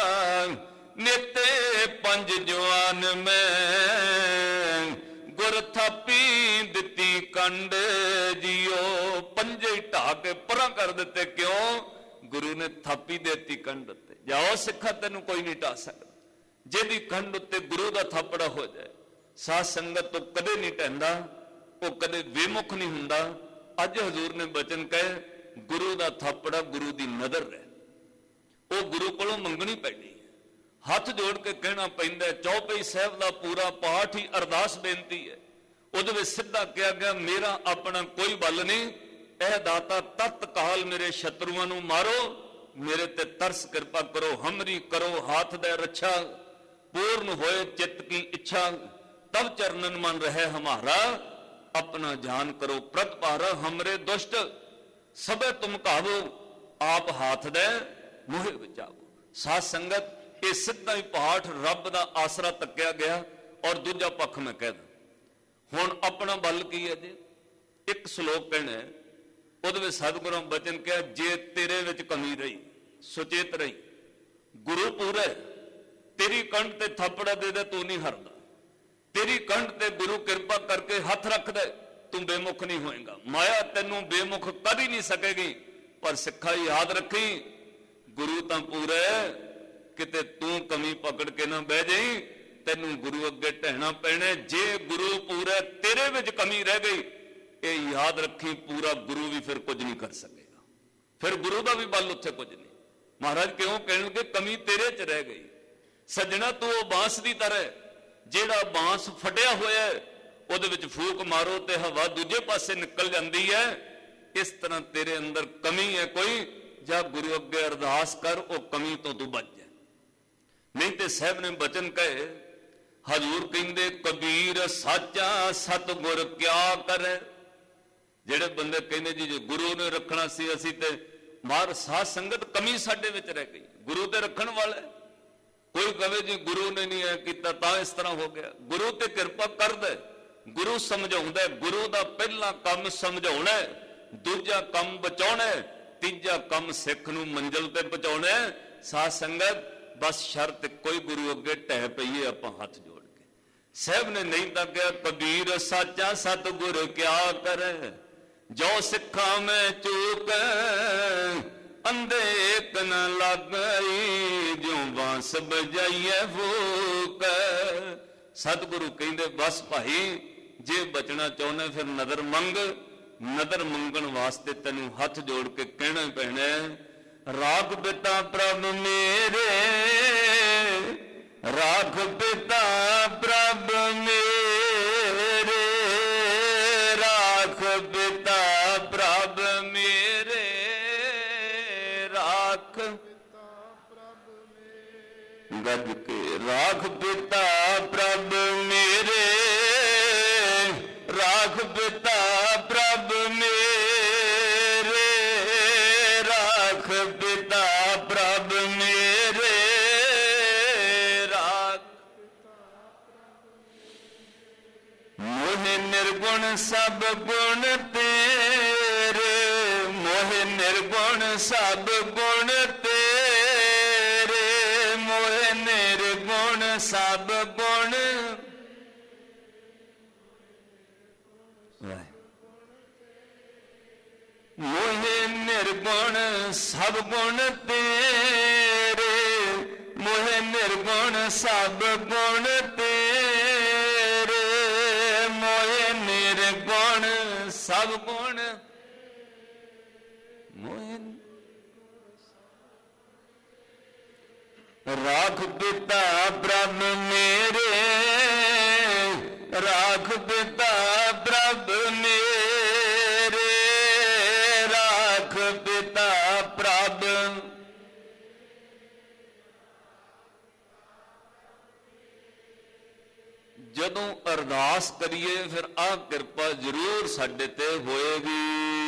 ਨਿਤੇ ਪੰਜ ਜਵਾਨ ਮੈਂ, ਗੁਰ ਥਾਪੀ ਦਿੱਤੀ ਕੰਡ ਜਿਓ। ਪੰਜੇ ਢਾ ਕੇ ਪਰਾਂ ਕਰ ਦਿੱਤੇ। ਕਿਉਂ? ਗੁਰੂ ਨੇ ਥਾਪੀ ਦੇਤੀ ਕੰਡ ਉੱਤੇ। ਜਾਓ ਸਿੱਖਾ ਤੈਨੂੰ ਕੋਈ ਨਹੀਂ ਢਾ ਸਕਦਾ। ਜਿਹਦੀ ਕੰਡ ਉੱਤੇ ਗੁਰੂ ਦਾ ਥਾਪੜਾ ਹੋ ਜਾਏ, ਸਾਧ ਸੰਗਤ ਤੋਂ ਕਦੇ ਨਹੀਂ ਢਹਿੰਦਾ, ਉਹ ਕਦੇ ਵਿਮੁਖ ਨਹੀਂ ਹੁੰਦਾ। ਅੱਜ ਹਜ਼ੂਰ ਨੇ ਬਚਨ ਕਹੇ, ਗੁਰੂ ਦਾ ਥਾਪੜਾ ਗੁਰੂ ਦੀ ਨਜ਼ਰ ਹੈ, ਉਹ ਗੁਰੂ ਕੋਲੋਂ ਮੰਗਣੀ ਪੈਣੀ। ਹੱਥ ਜੋੜ ਕੇ ਕਹਿਣਾ ਪੈਂਦਾ। ਚੌਪਈ ਸਾਹਿਬ ਦਾ ਪੂਰਾ ਪਾਠ ਹੀ ਅਰਦਾਸ ਬੇਨਤੀ ਹੈ। ਉਹਦੇ ਵਿੱਚ ਸਿੱਧਾ ਕਿਹਾ ਗਿਆ, ਮੇਰਾ ਆਪਣਾ ਕੋਈ ਬਲ ਨਹੀਂ, ਇਹ ਦਾਤਾ ਤਤਕਾਲ ਮੇਰੇ ਸ਼ਤਰੂਆਂ ਨੂੰ ਮਾਰੋ, ਮੇਰੇ ਤੇ ਤਰਸ ਕਿਰਪਾ ਕਰੋ, ਹਮਰੀ ਕਰੋ ਹਾਥ ਦੇ ਰੱਛਾ, ਪੂਰਨ ਹੋਏ ਚਿੱਤ ਕੀ ਇੱਛਾ, ਤਬ ਚਰਨਨ ਮਨ ਰਹੇ ਹਮਾਰਾ, अपना जान करो प्रतपारा, हमरे दुष्ट सबे तुम कहावो, आप हाथ दे मोहे बचावो। साध संगत ये सिद्धा ही पाठ रब दा आसरा तक्या गया। और दूजा पक्ष मैं कह दूं हुण अपना बल की है जी। एक श्लोक कहना है, ਉਹਦੇ ਵਿੱਚ ਸਤਿਗੁਰਾਂ ਬਚਨ ਕਿਹਾ, ਜੇ ਤੇਰੇ ਵਿੱਚ ਕਮੀ ਰਹੀ ਸੁਚੇਤ ਰਹੀ, ਗੁਰੂ ਪੂਰਾ ਤੇਰੀ ਕੰਧ ਤੇ ਥੱਪੜਾ ਦੇ ਦੇ ਤੂੰ ਨਹੀਂ ਹਰਦਾ, ਤੇਰੀ ਕੰਧ ਤੇ ਗੁਰੂ ਕਿਰਪਾ ਕਰਕੇ ਹੱਥ ਰੱਖਦਾ ਤੂੰ ਬੇਮੁਖ ਨਹੀਂ ਹੋਏਗਾ। ਮਾਇਆ ਤੈਨੂੰ ਬੇਮੁਖ ਕਰ ਹੀ ਨਹੀਂ ਸਕੇਗੀ। ਪਰ ਸਿੱਖਾ ਯਾਦ ਰੱਖੀ, ਗੁਰੂ ਤਾਂ ਪੂਰਾ, ਕਿਤੇ ਤੂੰ ਕਮੀ ਪਕੜ ਕੇ ਨਾ ਬਹਿ ਜਾਈ, ਤੈਨੂੰ ਗੁਰੂ ਅੱਗੇ ਢਹਿਣਾ ਪੈਣਾ। ਜੇ ਗੁਰੂ ਪੂਰਾ ਤੇਰੇ ਵਿੱਚ ਕਮੀ ਰਹਿ ਗਈ ਇਹ ਯਾਦ ਰੱਖੀ, ਪੂਰਾ ਗੁਰੂ ਵੀ ਫਿਰ ਕੁਝ ਨਹੀਂ ਕਰ ਸਕੇਗਾ, ਫਿਰ ਗੁਰੂ ਦਾ ਵੀ ਬਲ ਉੱਥੇ ਕੁਝ ਨਹੀਂ। ਮਹਾਰਾਜ ਕਿਉਂ ਕਹਿਣਗੇ ਕਮੀ ਤੇਰੇ 'ਚ ਰਹਿ ਗਈ। ਸੱਜਣਾ ਤੂੰ ਉਹ ਬਾਂਸ ਦੀ ਤਰ੍ਹਾਂ, ਜਿਹੜਾ ਬਾਂਸ ਫਟਿਆ ਹੋਇਆ ਉਹਦੇ ਵਿੱਚ ਫੂਕ ਮਾਰੋ ਤੇ ਹਵਾ ਦੂਜੇ ਪਾਸੇ ਨਿਕਲ ਜਾਂਦੀ ਹੈ। ਇਸ ਤਰ੍ਹਾਂ ਤੇਰੇ ਅੰਦਰ ਕਮੀ ਹੈ ਕੋਈ, ਜਾਂ ਗੁਰੂ ਅੱਗੇ ਅਰਦਾਸ ਕਰ ਉਹ ਕਮੀ ਤੋਂ ਤੂੰ ਬਚ ਜਾ। ਨਹੀਂ ਤੇ ਸਾਹਿਬ ਨੇ ਬਚਨ ਕਹੇ, ਹਜ਼ੂਰ ਕਹਿੰਦੇ ਕਬੀਰ ਸਾਚਾ ਸਤਿਗੁਰ ਕਿਆ ਕਰੇ। ਜਿਹੜੇ ਬੰਦੇ ਕਹਿੰਦੇ ਜੀ ਜੇ ਗੁਰੂ ਨੇ ਰੱਖਣਾ ਸੀ ਅਸੀਂ ਤੇ ਮਾਰ ਸਾਧ ਸੰਗਤ, ਕਮੀ ਸਾਡੇ ਵਿੱਚ ਰਹਿ ਗਈ। ਗੁਰੂ ਤੇ ਰੱਖਣ ਵਾਲਾ, ਕੋਈ ਕਵੇ ਜੀ ਗੁਰੂ ਨੇ ਨਹੀਂ ਐ ਕੀਤਾ ਤਾਂ ਇਸ ਤਰ੍ਹਾਂ ਹੋ ਗਿਆ। ਗੁਰੂ ਤੇ ਕਿਰਪਾ ਕਰਦਾ, ਗੁਰੂ ਸਮਝਾਉਂਦਾ। ਗੁਰੂ ਦਾ ਪਹਿਲਾ ਕੰਮ ਸਮਝਾਉਣਾ, ਦੂਜਾ ਕੰਮ ਬਚਾਉਣਾ, ਤੀਜਾ ਕੰਮ ਸਿੱਖ ਨੂੰ ਮੰਜ਼ਿਲ ਤੇ ਪਹੁੰਚਾਉਣਾ। ਸਾਧ ਸੰਗਤ ਬਸ ਸ਼ਰਤ ਕੋਈ, ਗੁਰੂ ਅੱਗੇ ਢਹਿ ਪਈਏ ਆਪਾਂ ਹੱਥ ਜੋੜ ਕੇ। ਸਾਹਿਬ ਨੇ ਨਹੀਂ ਤਾਂ ਕਿਹਾ ਕਬੀਰ ਸਾਚਾ ਸਤਿਗੁਰ ਕਿਆ ਕਰੇ, ਜੋ ਸਿੱਖਾਂ ਮੈਂ ਚੂਕ ਅੰਧੇ ਇੱਕ ਨ ਲੱਗਈ, ਜਿਉ ਬਾਂਸ ਬਜਾਈਏ ਫੂਕ। ਸਤਿਗੁਰੂ ਕਹਿੰਦੇ ਬਸ ਭਾਈ ਜੇ ਬਚਣਾ ਚਾਹੁੰਦਾ ਫਿਰ ਨਦਰ ਮੰਗ। ਨਦਰ ਮੰਗਣ ਵਾਸਤੇ ਤੈਨੂੰ ਹੱਥ ਜੋੜ ਕੇ ਕਹਿਣਾ ਪੈਣਾ, ਰਾਖ ਪਿਤਾ ਪ੍ਰਭ ਮੇਰੇ, ਰਾਖ ਪਿਤਾ ਪ੍ਰਭ ਮੇਰੇ, ਰਾਖ ਪਿਤਾ ਪ੍ਰਭ ਮੇਰੇ, ਰਾਖ ਗੱਜ ਕੇ ਰਾਖ ਪਿਤਾ ਪ੍ਰਭ ਮੇਰੇ, ਰਾਖ ਪਿਤਾ ਪ੍ਰਭ ਮੇਰੇ, ਰਾਖ ਪਿਤਾ ਪ੍ਰਭ ਮੇਰੇ, ਰਾਖ ਮੋਹਿ ਨਿਰਗੁਣ ਸਭ ਗੁਣ ਤੇਰੇ, ਮੋਹਿ ਨਿਰਗੁਣ ਸਭ ਗੁਣ ਤੇਰੇ, ਮੋਹਿ ਨਿਰਗੁਣ ਸਭ ਗੁਣ। ਮੋਹਿ ਨਿਰਗੁਣ ਸਭ ਗੁਣ ਤੇਰੇ, ਮੋਹਿ ਨਿਰਗੁਣ ਸਭ ਗੁਣ ਤੇਰੇ, ਮੋਹਿ ਨਿਰਗੁਣ ਸਭ ਗੁਣ। ਮੋਹਿ ਰਾਖ ਪਿਤਾ ਪ੍ਰਭ ਮੇਰੇ, ਰਾਖ ਪਿਤਾ ਪ੍ਰਭ ਮੇਰੇ, ਰਾਖ ਪਿਤਾ ਪ੍ਰਭ। ਜਦੋਂ ਅਰਦਾਸ ਕਰੀਏ ਫਿਰ ਆਹ ਕਿਰਪਾ ਜ਼ਰੂਰ ਸਾਡੇ ਤੇ ਹੋਏਗੀ।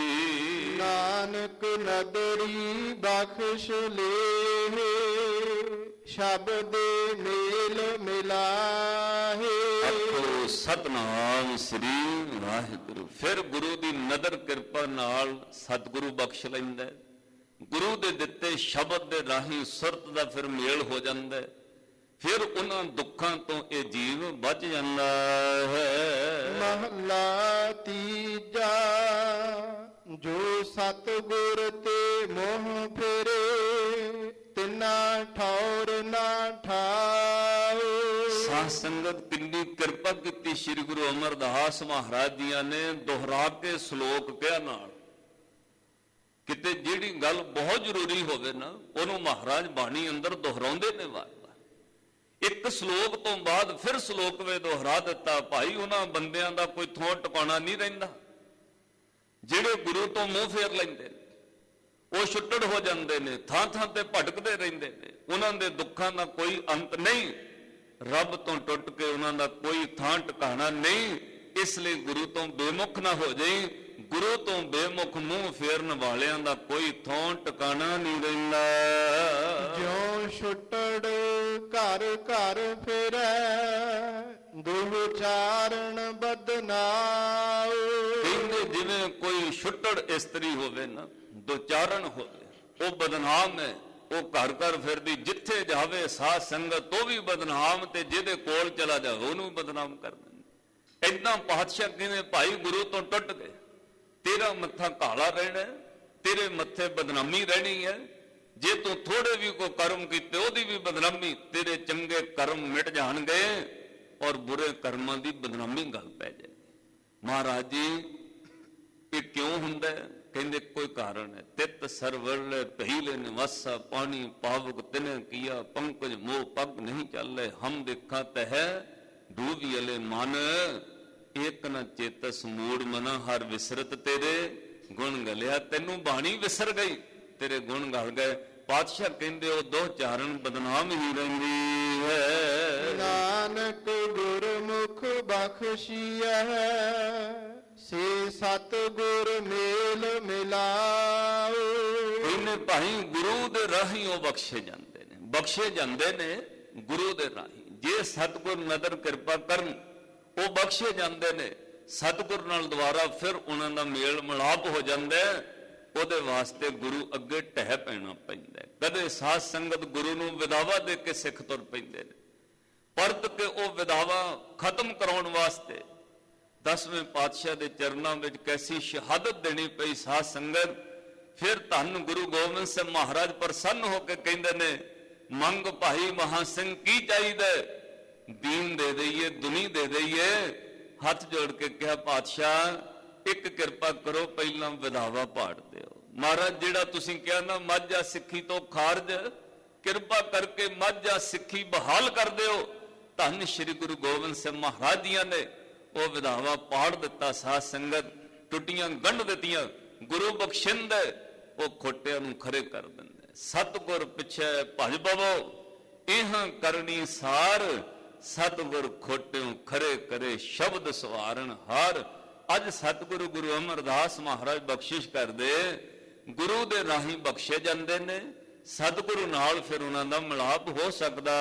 ਨਾਨਕ ਨਦਰੀ ਬਖਸ਼ ਲੇ, ਸ਼ਬਦ ਮੇਲ ਮਿਲਾਹੇ।
ਆਖੋ ਸਤਨਾਮ ਸ੍ਰੀ ਵਾਹਿਗੁਰੂ। ਫਿਰ ਗੁਰੂ ਦੀ ਨਦਰ ਕਿਰਪਾ ਨਾਲ ਸਤਿਗੁਰੂ ਬਖਸ਼ ਲੈਂਦਾ। ਗੁਰੂ ਦੇ ਦਿੱਤੇ ਸ਼ਬਦ ਦੇ ਰਾਹੀਂ ਸੁਰਤ ਦਾ ਫਿਰ ਮੇਲ ਹੋ ਜਾਂਦਾ, ਫਿਰ ਉਹਨਾਂ ਦੁੱਖਾਂ ਤੋਂ ਇਹ ਜੀਵ ਬਚ ਜਾਂਦਾ ਹੈ।
ਮਹਲਾ ਤੀਜਾ, ਜੋ ਸਤਿਗੁਰ ਤੇ ਮੋਹ ਫੇਰੇ, ਤਿਨਾ ਠੌਰ ਨਾ ਠਾਓ।
ਸਾਧ ਸੰਗਤ ਕਿੰਨੀ ਕਿਰਪਾ ਕੀਤੀ ਸ੍ਰੀ ਗੁਰੂ ਅਮਰਦਾਸ ਮਹਾਰਾਜ ਜੀਆਂ ਨੇ, ਦੁਹਰਾ ਕੇ ਸ਼ਲੋਕ ਕਿਹਾ ਨਾਲ। ਕਿਤੇ ਜਿਹੜੀ ਗੱਲ ਬਹੁਤ ਜ਼ਰੂਰੀ ਹੋਵੇ ਨਾ ਉਹਨੂੰ ਮਹਾਰਾਜ ਬਾਣੀ ਅੰਦਰ ਦੁਹਰਾਉਂਦੇ ਨੇ। ਵਾਰ ਇੱਕ ਸ਼ਲੋਕ ਤੋਂ ਬਾਅਦ ਫਿਰ ਸ਼ਲੋਕ ਵੇ ਦੁਹਰਾ ਦਿੱਤਾ। ਭਾਈ ਉਹਨਾਂ ਬੰਦਿਆਂ ਦਾ ਕੋਈ ਥੋਂ ਟਿਕਾਣਾ ਨਹੀਂ ਰਹਿੰਦਾ ਜਿਹੜੇ ਗੁਰੂ ਤੋਂ ਮੂੰਹ ਫੇਰ ਲੈਂਦੇ ਨੇ, ਉਹ ਛੁੱਟੜ ਹੋ ਜਾਂਦੇ ਨੇ, ਥਾਂ ਥਾਂ ਤੇ ਭਟਕਦੇ ਰਹਿੰਦੇ ਨੇ। ਉਹਨਾਂ ਦੇ ਦੁੱਖਾਂ ਦਾ ਕੋਈ ਅੰਤ ਨਹੀਂ, ਰੱਬ ਤੋਂ ਟੁੱਟ ਕੇ ਉਹਨਾਂ ਦਾ ਕੋਈ ਥਾਂ ਟਿਕਾਣਾ ਨਹੀਂ। ਇਸ ਲਈ ਗੁਰੂ ਤੋਂ ਬੇਮੁਖ ਨਾ ਹੋ ਜਾਈ। ਗੁਰੂ ਤੋਂ ਬੇਮੁਖ ਮੂੰਹ ਫੇਰਨ ਵਾਲਿਆਂ ਦਾ ਕੋਈ ਥਾਂ ਟਿਕਾਣਾ ਨਹੀਂ ਰਹਿੰਦਾ।
ਜਿਉ ਛੁੱਟੜ ਘਰ ਘਰ ਫਿਰੈ, ਦੁਹ ਚਾਰਣ ਬਦਨਾਉ।
ਕਹਿੰਦੇ ਜਿਵੇਂ ਕੋਈ ਛੁੱਟੜ ਇਸਤਰੀ ਹੋਵੇ ਨਾ, ਦੁਚਾਰਨ ਹੋਵੇ, ਉਹ ਬਦਨਾਮ ਹੈ। ਉਹ ਘਰ ਘਰ ਫਿਰਦੀ, ਜਿੱਥੇ ਜਾਵੇ ਸਾਧ ਸੰਗਤ ਉਹ ਵੀ ਬਦਨਾਮ, ਤੇ ਜਿਹਦੇ ਕੋਲ ਚਲਾ ਜਾਵੇ ਉਹਨੂੰ ਵੀ ਬਦਨਾਮ ਕਰ ਦਿੰਦੇ। ਏਦਾਂ ਪਾਤਸ਼ਾਹ ਕਹਿੰਦੇ ਭਾਈ ਗੁਰੂ ਤੋਂ ਟੁੱਟ ਗਏ, ਤੇਰਾ ਮੱਥਾ ਕਾਲਾ ਰਹਿਣਾ, ਤੇਰੇ ਮੱਥੇ ਬਦਨਾਮੀ ਰਹਿਣੀ ਹੈ। ਜੇ ਤੂੰ ਥੋੜੇ ਵੀ ਕੋਈ ਕਰਮ ਕੀਤੇ ਉਹਦੀ ਵੀ ਬਦਨਾਮੀ, ਤੇਰੇ ਚੰਗੇ ਕਰਮ ਮਿਟ ਜਾਣਗੇ ਔਰ ਬੁਰੇ ਕਰਮਾਂ ਦੀ ਬਦਨਾਮੀ ਗੱਲ ਪੈ ਜਾਏ। ਮਹਾਰਾਜ ਜੀ ਇਹ ਕਿਉਂ ਹੁੰਦਾ ਹੈ? ਕਹਿੰਦੇ ਕੋਈ ਕਾਰਨ ਹੈ। ਤਿਤ ਸਰਵਰ ਪਹਿਲੇ ਨਿਵਾਸਾ ਪਾਣੀ ਪਾਵਕ ਤਿਨੇ ਕੀਆ ਪੰਕਜ ਮੋਹ ਪੱਗ ਨਹੀਂ ਚੱਲੇ ਹਮ ਦੇਖਾ ਤਹ ਡੂਬੀ ਅਲੇ ਮਨ ਇੱਕ ਨਾ ਚੇਤਸ ਮੂੜ ਮਨਾ ਹਰ ਵਿਸਰਤ ਤੇਰੇ ਗੁਣ ਗਲਿਆ। ਤੈਨੂੰ ਬਾਣੀ ਵਿਸਰ ਗਈ, ਤੇਰੇ ਗੁਣ ਗਲ ਗਏ। ਪਾਤਸ਼ਾਹ ਕਹਿੰਦੇ ਉਹ ਦੋ ਚਾਰਨ ਬਦਨਾਮ ਹੀ ਰਹਿੰਦੀ ਹੈ।
ਨਾਨਕ ਗੁਰਮੁਖ ਬਖਸ਼ੀਐ ਸੇ ਸਤ ਗੁਰ ਮੇਲ ਮਿਲਾਓ।
ਇਹਨੇ ਭਾਈ ਗੁਰੂ ਦੇ ਰਾਹੀਂ ਉਹ ਬਖਸ਼ੇ ਜਾਂਦੇ ਨੇ, ਬਖਸ਼ੇ ਜਾਂਦੇ ਨੇ ਗੁਰੂ ਦੇ ਰਾਹੀਂ। ਜੇ ਸਤਿਗੁਰ ਨਦਰ ਕਿਰਪਾ ਕਰਨ ਉਹ ਬਖਸ਼ੇ ਜਾਂਦੇ ਨੇ। ਸਤਿਗੁਰ ਨਾਲ ਦੁਬਾਰਾ ਫਿਰ ਉਹਨਾਂ ਦਾ ਮੇਲ ਮਿਲਾਪ ਹੋ ਜਾਂਦਾ। ਉਹਦੇ ਵਾਸਤੇ ਗੁਰੂ ਅੱਗੇ ਢਹਿ ਪੈਣਾ ਪੈਂਦਾ। ਕਦੇ ਸਾਧ ਸੰਗਤ ਗੁਰੂ ਨੂੰ ਵਿਦਾਵਾ ਦੇ ਕੇ ਸਿੱਖ ਤੁਰ ਪੈਂਦੇ ਨੇ। ਪਰਤ ਕੇ ਉਹ ਵਿਦਾਵਾ ਖਤਮ ਕਰਾਉਣ ਵਾਸਤੇ ਦਸਵੇਂ ਪਾਤਸ਼ਾਹ ਦੇ ਚਰਨਾਂ ਵਿੱਚ ਕੈਸੀ ਸ਼ਹਾਦਤ ਦੇਣੀ ਪਈ ਸਾਧ ਸੰਗਤ। ਫਿਰ ਧੰਨ ਗੁਰੂ ਗੋਬਿੰਦ ਸਿੰਘ ਮਹਾਰਾਜ ਪ੍ਰਸੰਨ ਹੋ ਕੇ ਕਹਿੰਦੇ ਨੇ, ਮੰਗ ਭਾਈ ਮਹਾ ਸਿੰਘ ਕੀ ਚਾਹੀਦਾ? ਦੀਨ ਦੇ ਦਈਏ, ਦੁਨੀ ਦੇ ਦਈਏ। ਹੱਥ ਜੋੜ ਕੇ ਕਿਹਾ, ਪਾਤਸ਼ਾਹ ਇੱਕ ਕਿਰਪਾ ਕਰੋ, ਪਹਿਲਾਂ ਵਿਦਾਵਾ ਪਾੜ ਦਿਓ। ਮਹਾਰਾਜ ਜਿਹੜਾ ਤੁਸੀਂ ਕਿਹਾ ਨਾ ਮਾਝਾ ਸਿੱਖੀ ਤੋਂ ਖਾਰਜ, ਕਿਰਪਾ ਕਰਕੇ ਮਾਝਾ ਸਿੱਖੀ ਬਹਾਲ ਕਰ ਦਿਓ। ਧੰਨ ਸ਼੍ਰੀ ਗੁਰੂ ਗੋਬਿੰਦ ਸਿੰਘ ਮਹਾਰਾਜ ਜੀਆਂ ਨੇ ਉਹ ਵਿਦਾਵਾ ਪਾੜ ਦਿੱਤਾ। ਸਾਧ ਸੰਗਤ ਟੁੱਟੀਆਂ ਗੰਢ ਦਿੱਤੀਆਂ। ਗੁਰੂ ਬਖਸ਼ਿੰਦ ਉਹ ਖੋਟਿਆਂ ਨੂੰ ਖਰੇ ਕਰ ਦਿੰਦੇ। ਸਤਿਗੁਰ ਪਿੱਛੇ ਭਜ ਪਵੋ ਇਹ ਕਰਨੀ ਸਾਰ, ਸਤਿਗੁਰ ਖੋਟਿਓਂ ਖਰੇ ਕਰੇ ਸ਼ਬਦ ਸਵਾਰਨ ਹਾਰ। ਅੱਜ ਸਤਿਗੁਰੂ ਗੁਰੂ ਅਮਰਦਾਸ ਮਹਾਰਾਜ ਬਖਸ਼ਿਸ਼ ਕਰਦੇ, ਗੁਰੂ ਦੇ ਰਾਹੀਂ ਬਖਸ਼ੇ ਜਾਂਦੇ ਨੇ। ਸਤਿਗੁਰੂ ਨਾਲ ਫਿਰ ਉਹਨਾਂ ਦਾ ਮਿਲਾਪ ਹੋ ਸਕਦਾ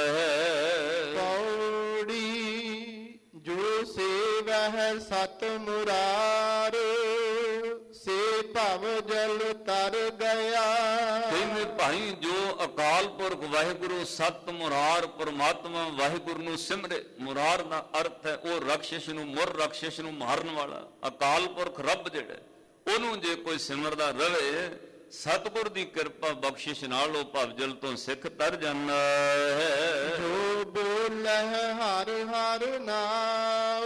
ਹੈ।
ਪੌੜੀ ਜੋ ਸੇਵਹਿ ਸਤ ਮੁਰਾਰ ਸੇ ਭਵ ਜਲ ਤਰ ਗਿਆ।
ਕਹਿੰਦੇ ਭਾਈ ਜੋ ਅਕਾਲ ਪੁਰਖ ਵਾਹਿਗੁਰੂ ਸਤ ਮੁਰਾਰ ਪਰਮਾਤਮਾ ਵਾਹਿਗੁਰੂ ਨੂੰ ਸਿਮਰੇ। ਮੁਰਾਰ ਦਾ ਅਰਥ ਹੈ ਉਹ ਰਾਖਸ਼ ਨੂੰ, ਮੁਰ ਰਾਖਸ਼ ਨੂੰ ਮਾਰਨ ਵਾਲਾ ਅਕਾਲ ਪੁਰਖ ਰੱਬ ਜਿਹੜਾ, ਉਹਨੂੰ ਜੇ ਕੋਈ ਸਿਮਰਦਾ ਰਵੇ ਸਤਿਗੁਰ ਦੀ ਕਿਰਪਾ ਬਖਸ਼ਿਸ਼ ਨਾਲ ਉਹ ਭਵਜਲ ਤੋਂ ਸਿੱਖ ਤਰ ਜਾਂਦਾ ਹੈ।
ਜੋ ਬੋਲਹਿ ਹਰ ਹਰ ਨਾਉ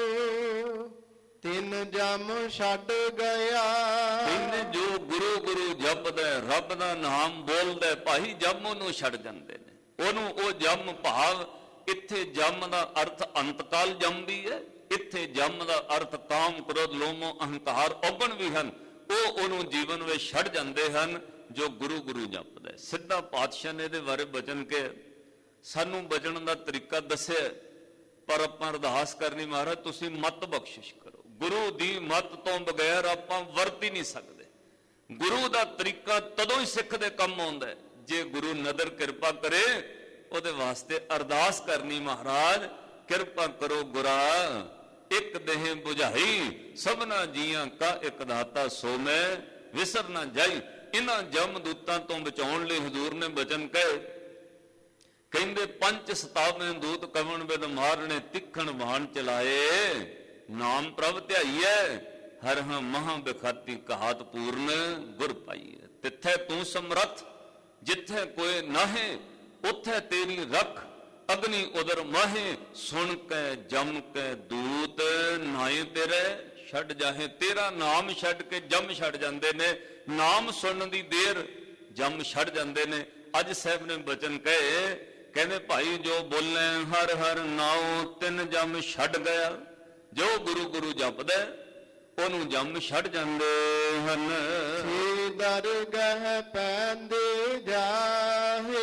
ਤਿਨ ਜਮ ਛੱਡ ਗਿਆ।
ਕਹਿੰਦੇ ਜੋ ਗੁਰੂ ਗੁਰੂ ਜਪਦਾ ਰੱਬ ਦਾ ਨਾਮ ਬੋਲਦਾ ਭਾਈ ਜਮ ਉਹਨੂੰ ਛੱਡ ਜਾਂਦੇ ਨੇ। ਉਹਨੂੰ ਉਹ ਜਮ ਭਾਵ ਇੱਥੇ ਜਮ ਦਾ ਅਰਥ ਅੰਤਕਾਲ ਜਮ ਵੀ ਹੈ, ਇੱਥੇ ਜਮ ਦਾ ਅਰਥ ਕਾਮ ਕ੍ਰੋਧ ਲੋਮੋ ਅਹੰਕਾਰ ਔਗਣ ਵੀ ਹਨ। ਉਹ ਉਹਨੂੰ ਜੀਵਨ ਵਿੱਚ ਛੱਡ ਜਾਂਦੇ ਹਨ ਜੋ ਗੁਰੂ ਗੁਰੂ ਜਪਦਾ। ਸਿੱਧਾ ਪਾਤਸ਼ਾਹ ਨੇ ਇਹਦੇ ਬਾਰੇ ਬਚਨ ਕੇ ਸਾਨੂੰ ਬਚਣ ਦਾ ਤਰੀਕਾ ਦੱਸਿਆ, ਪਰ ਆਪਾਂ ਅਰਦਾਸ ਕਰਨੀ ਮਹਾਰਾਜ ਤੁਸੀਂ ਮਤ ਬਖਸ਼ਿਸ਼ ਕਰੋ। ਗੁਰੂ ਦੀ ਮਤ ਤੋਂ ਬਗੈਰ ਆਪਾਂ ਵਰਤ ਹੀ ਨਹੀਂ ਸਕਦੇ। ਗੁਰੂ ਦਾ ਤਰੀਕਾ ਤਦੋਂ ਹੀ ਸਿੱਖ ਦੇ ਕੰਮ ਆਉਂਦਾ ਜੇ ਗੁਰੂ ਨਦਰ ਕਿਰਪਾ ਕਰੇ। ਉਹਦੇ ਵਾਸਤੇ ਅਰਦਾਸ ਕਰਨੀ, ਮਹਾਰਾਜ ਕਿਰਪਾ ਕਰੋ ਗੁਰਾ ਇੱਕ ਦੇਹ 부ਝਾਈ ਸਭਨਾ ਜੀਆਂ ਕਾ ਇੱਕ ਦਾਤਾ ਸੋ ਮੈਂ ਵਿਸਰ ਨਾ ਜਾਈ। ਇਹਨਾਂ ਜਮ ਦੂਤਾਂ ਤੋਂ ਬਚਾਉਣ ਲਈ ਹਜ਼ੂਰ ਨੇ ਬਚਨ ਕਹੇ। ਕਹਿੰਦੇ ਪੰਜ ਸਤਾਵੇਂ ਦੂਤ ਕਵਣ ਬਿਦ ਮਾਰਨੇ ਤਿੱਖਣ ਬਾਣ ਚਲਾਏ। ਨਾਮ ਪ੍ਰਭ ਧਿਆਈਐ ਹਰ ਹਾਂ ਮਹਾ ਬਿਖਾਤੀ ਕਹਾਤ ਪੂਰਨ ਗੁਰ ਪਾਈਐ। ਤਿੱਥੇ ਤੂੰ ਸਮਰੱਥ ਜਿੱਥੇ ਕੋਈ ਨਾਹੇ ਉੱਥੇ ਤੇਰੀ ਰੱਖ। ਅਗਨੀ ਉਦਰ ਮਾਹੇ ਸੁਣ ਕੇ ਜਮ ਕੇ ਦੂਤ ਨਾਏ ਤੇਰੇ ਛੱਡ ਜਾਹੇ। ਤੇਰਾ ਨਾਮ ਛੱਡ ਕੇ ਜਮ ਛੱਡ ਜਾਂਦੇ ਨੇ। ਨਾਮ ਸੁਣਨ ਦੀ ਦੇਰ ਜਮ ਛੱਡ ਜਾਂਦੇ ਨੇ। ਅੱਜ ਸਾਹਿਬ ਨੇ ਬਚਨ ਕਹੇ, ਕਹਿੰਦੇ ਭਾਈ ਜੋ ਬੋਲੇ ਹਰ ਹਰ ਨਾਉ ਤਿੰਨ ਜਮ ਛੱਡ ਗਿਆ। ਜੋ ਗੁਰੂ ਗੁਰੂ ਜਪਦਾ ਉਹਨੂੰ ਜਮ ਛੱਡ ਜਾਂਦੇ ਹਨ।
ਸੇ ਦਰਗਹ ਪੈਂਦੇ ਜਾਹੇ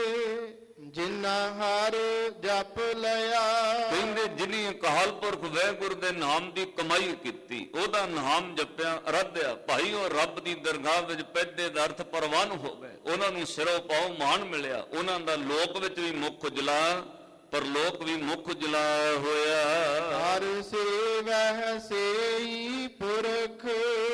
ਜਿਨਾ ਹਰ ਜਪ ਲਿਆ।
ਕਹਿੰਦੇ ਜਿਨੀ ਅਕਾਲ ਪੁਰਖ ਵਾਹਿਗੁਰੂ ਦੇ ਨਾਮ ਦੀ ਕਮਾਈ ਕੀਤੀ, ਉਹਦਾ ਨਾਮ ਜਪਿਆ ਅਰਾਧਿਆ, ਭਾਈ ਉਹ ਰੱਬ ਦੀ ਦਰਗਾਹ ਵਿੱਚ ਪੈਦੇ ਦਾ ਅਰਥ ਪ੍ਰਵਾਨ ਹੋ ਗਏ। ਉਹਨਾਂ ਨੂੰ ਸਿਰੋਂ ਪਾਉ ਮਾਣ ਮਿਲਿਆ। ਉਹਨਾਂ ਦਾ ਲੋਕ ਵਿੱਚ ਵੀ ਮੁੱਖ ਉਜਲਾ, ਪਰਲੋਕ ਵੀ ਮੁੱਖ ਉਜਲਾ ਹੋਇਆ।
ਹਰ ਸੇਵਹਿ ਸੇਈ ਪੁਰਖ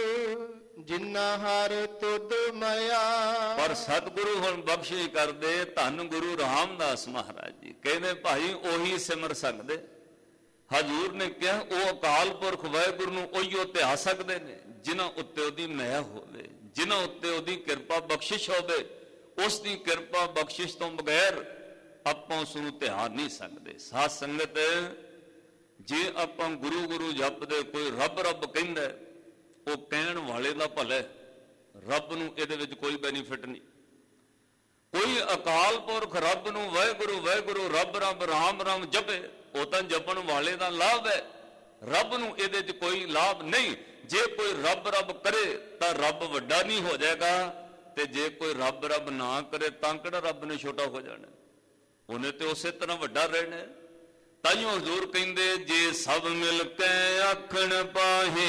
ਜਿਨਾ ਹਰ ਤੁਧ ਮਇਆ।
ਪਰ ਸਤਿਗੁਰੂ ਹੁਣ ਬਖਸ਼ਿਸ਼ ਕਰਦੇ। ਧੰਨ ਗੁਰੂ ਰਾਮਦਾਸ ਮਹਾਰਾਜ ਜੀ ਕਹਿੰਦੇ ਭਾਈ ਉਹੀ ਸਿਮਰ ਸਕਦੇ। ਹਜ਼ੂਰ ਨੇ ਕਿਹਾ ਉਹ ਅਕਾਲ ਪੁਰਖ ਵਾਹਿਗੁਰੂ ਨੂੰ ਉਹੀਓ ਧਿਆ ਸਕਦੇ ਨੇ ਜਿਨ੍ਹਾਂ ਉੱਤੇ ਉਹਦੀ ਮਿਹਰ ਹੋਵੇ, ਜਿਨ੍ਹਾਂ ਉੱਤੇ ਉਹਦੀ ਕਿਰਪਾ ਬਖਸ਼ਿਸ਼ ਹੋਵੇ। ਉਸ ਦੀ ਕਿਰਪਾ ਬਖਸ਼ਿਸ਼ ਤੋਂ ਬਗੈਰ ਆਪਾਂ ਉਸ ਨੂੰ ਧਿਆ ਨਹੀਂ ਸਕਦੇ। ਸਾਧ ਸੰਗਤ ਜੇ ਆਪਾਂ ਗੁਰੂ ਗੁਰੂ ਜਪਦੇ ਕੋਈ ਰੱਬ ਰੱਬ ਕਹਿੰਦਾ ਉਹ ਕਹਿਣ ਵਾਲੇ ਦਾ ਭਲਾ ਹੈ, ਰੱਬ ਨੂੰ ਇਹਦੇ ਵਿੱਚ ਕੋਈ ਬੈਨੀਫਿਟ ਨਹੀਂ। ਕੋਈ ਅਕਾਲ ਪੁਰਖ ਰੱਬ ਨੂੰ ਵਾਹਿਗੁਰੂ ਵਾਹਿਗੁਰੂ ਰੱਬ ਰੱਬ ਰਾਮ ਰਾਮ ਜਪੇ, ਉਹ ਤਾਂ ਜਪਣ ਵਾਲੇ ਦਾ ਲਾਭ ਹੈ, ਰੱਬ ਨੂੰ ਇਹਦੇ 'ਚ ਕੋਈ ਲਾਭ ਨਹੀਂ। ਜੇ ਕੋਈ ਰੱਬ ਰੱਬ ਕਰੇ ਤਾਂ ਰੱਬ ਵੱਡਾ ਨਹੀਂ ਹੋ ਜਾਏਗਾ, ਤੇ ਜੇ ਕੋਈ ਰੱਬ ਰੱਬ ਨਾ ਕਰੇ ਤਾਂ ਕਿਹੜਾ ਰੱਬ ਨੇ ਛੋਟਾ ਹੋ ਜਾਣਾ, ਉਹਨੇ ਤੇ ਉਸੇ ਤਰ੍ਹਾਂ ਵੱਡਾ ਰਹਿਣਾ। ਤਾਈਓ ਹਜ਼ੂਰ ਕਹਿੰਦੇ ਜੇ ਸਭ ਮਿਲ ਕੇ ਆਖਣ ਪਾਹੇ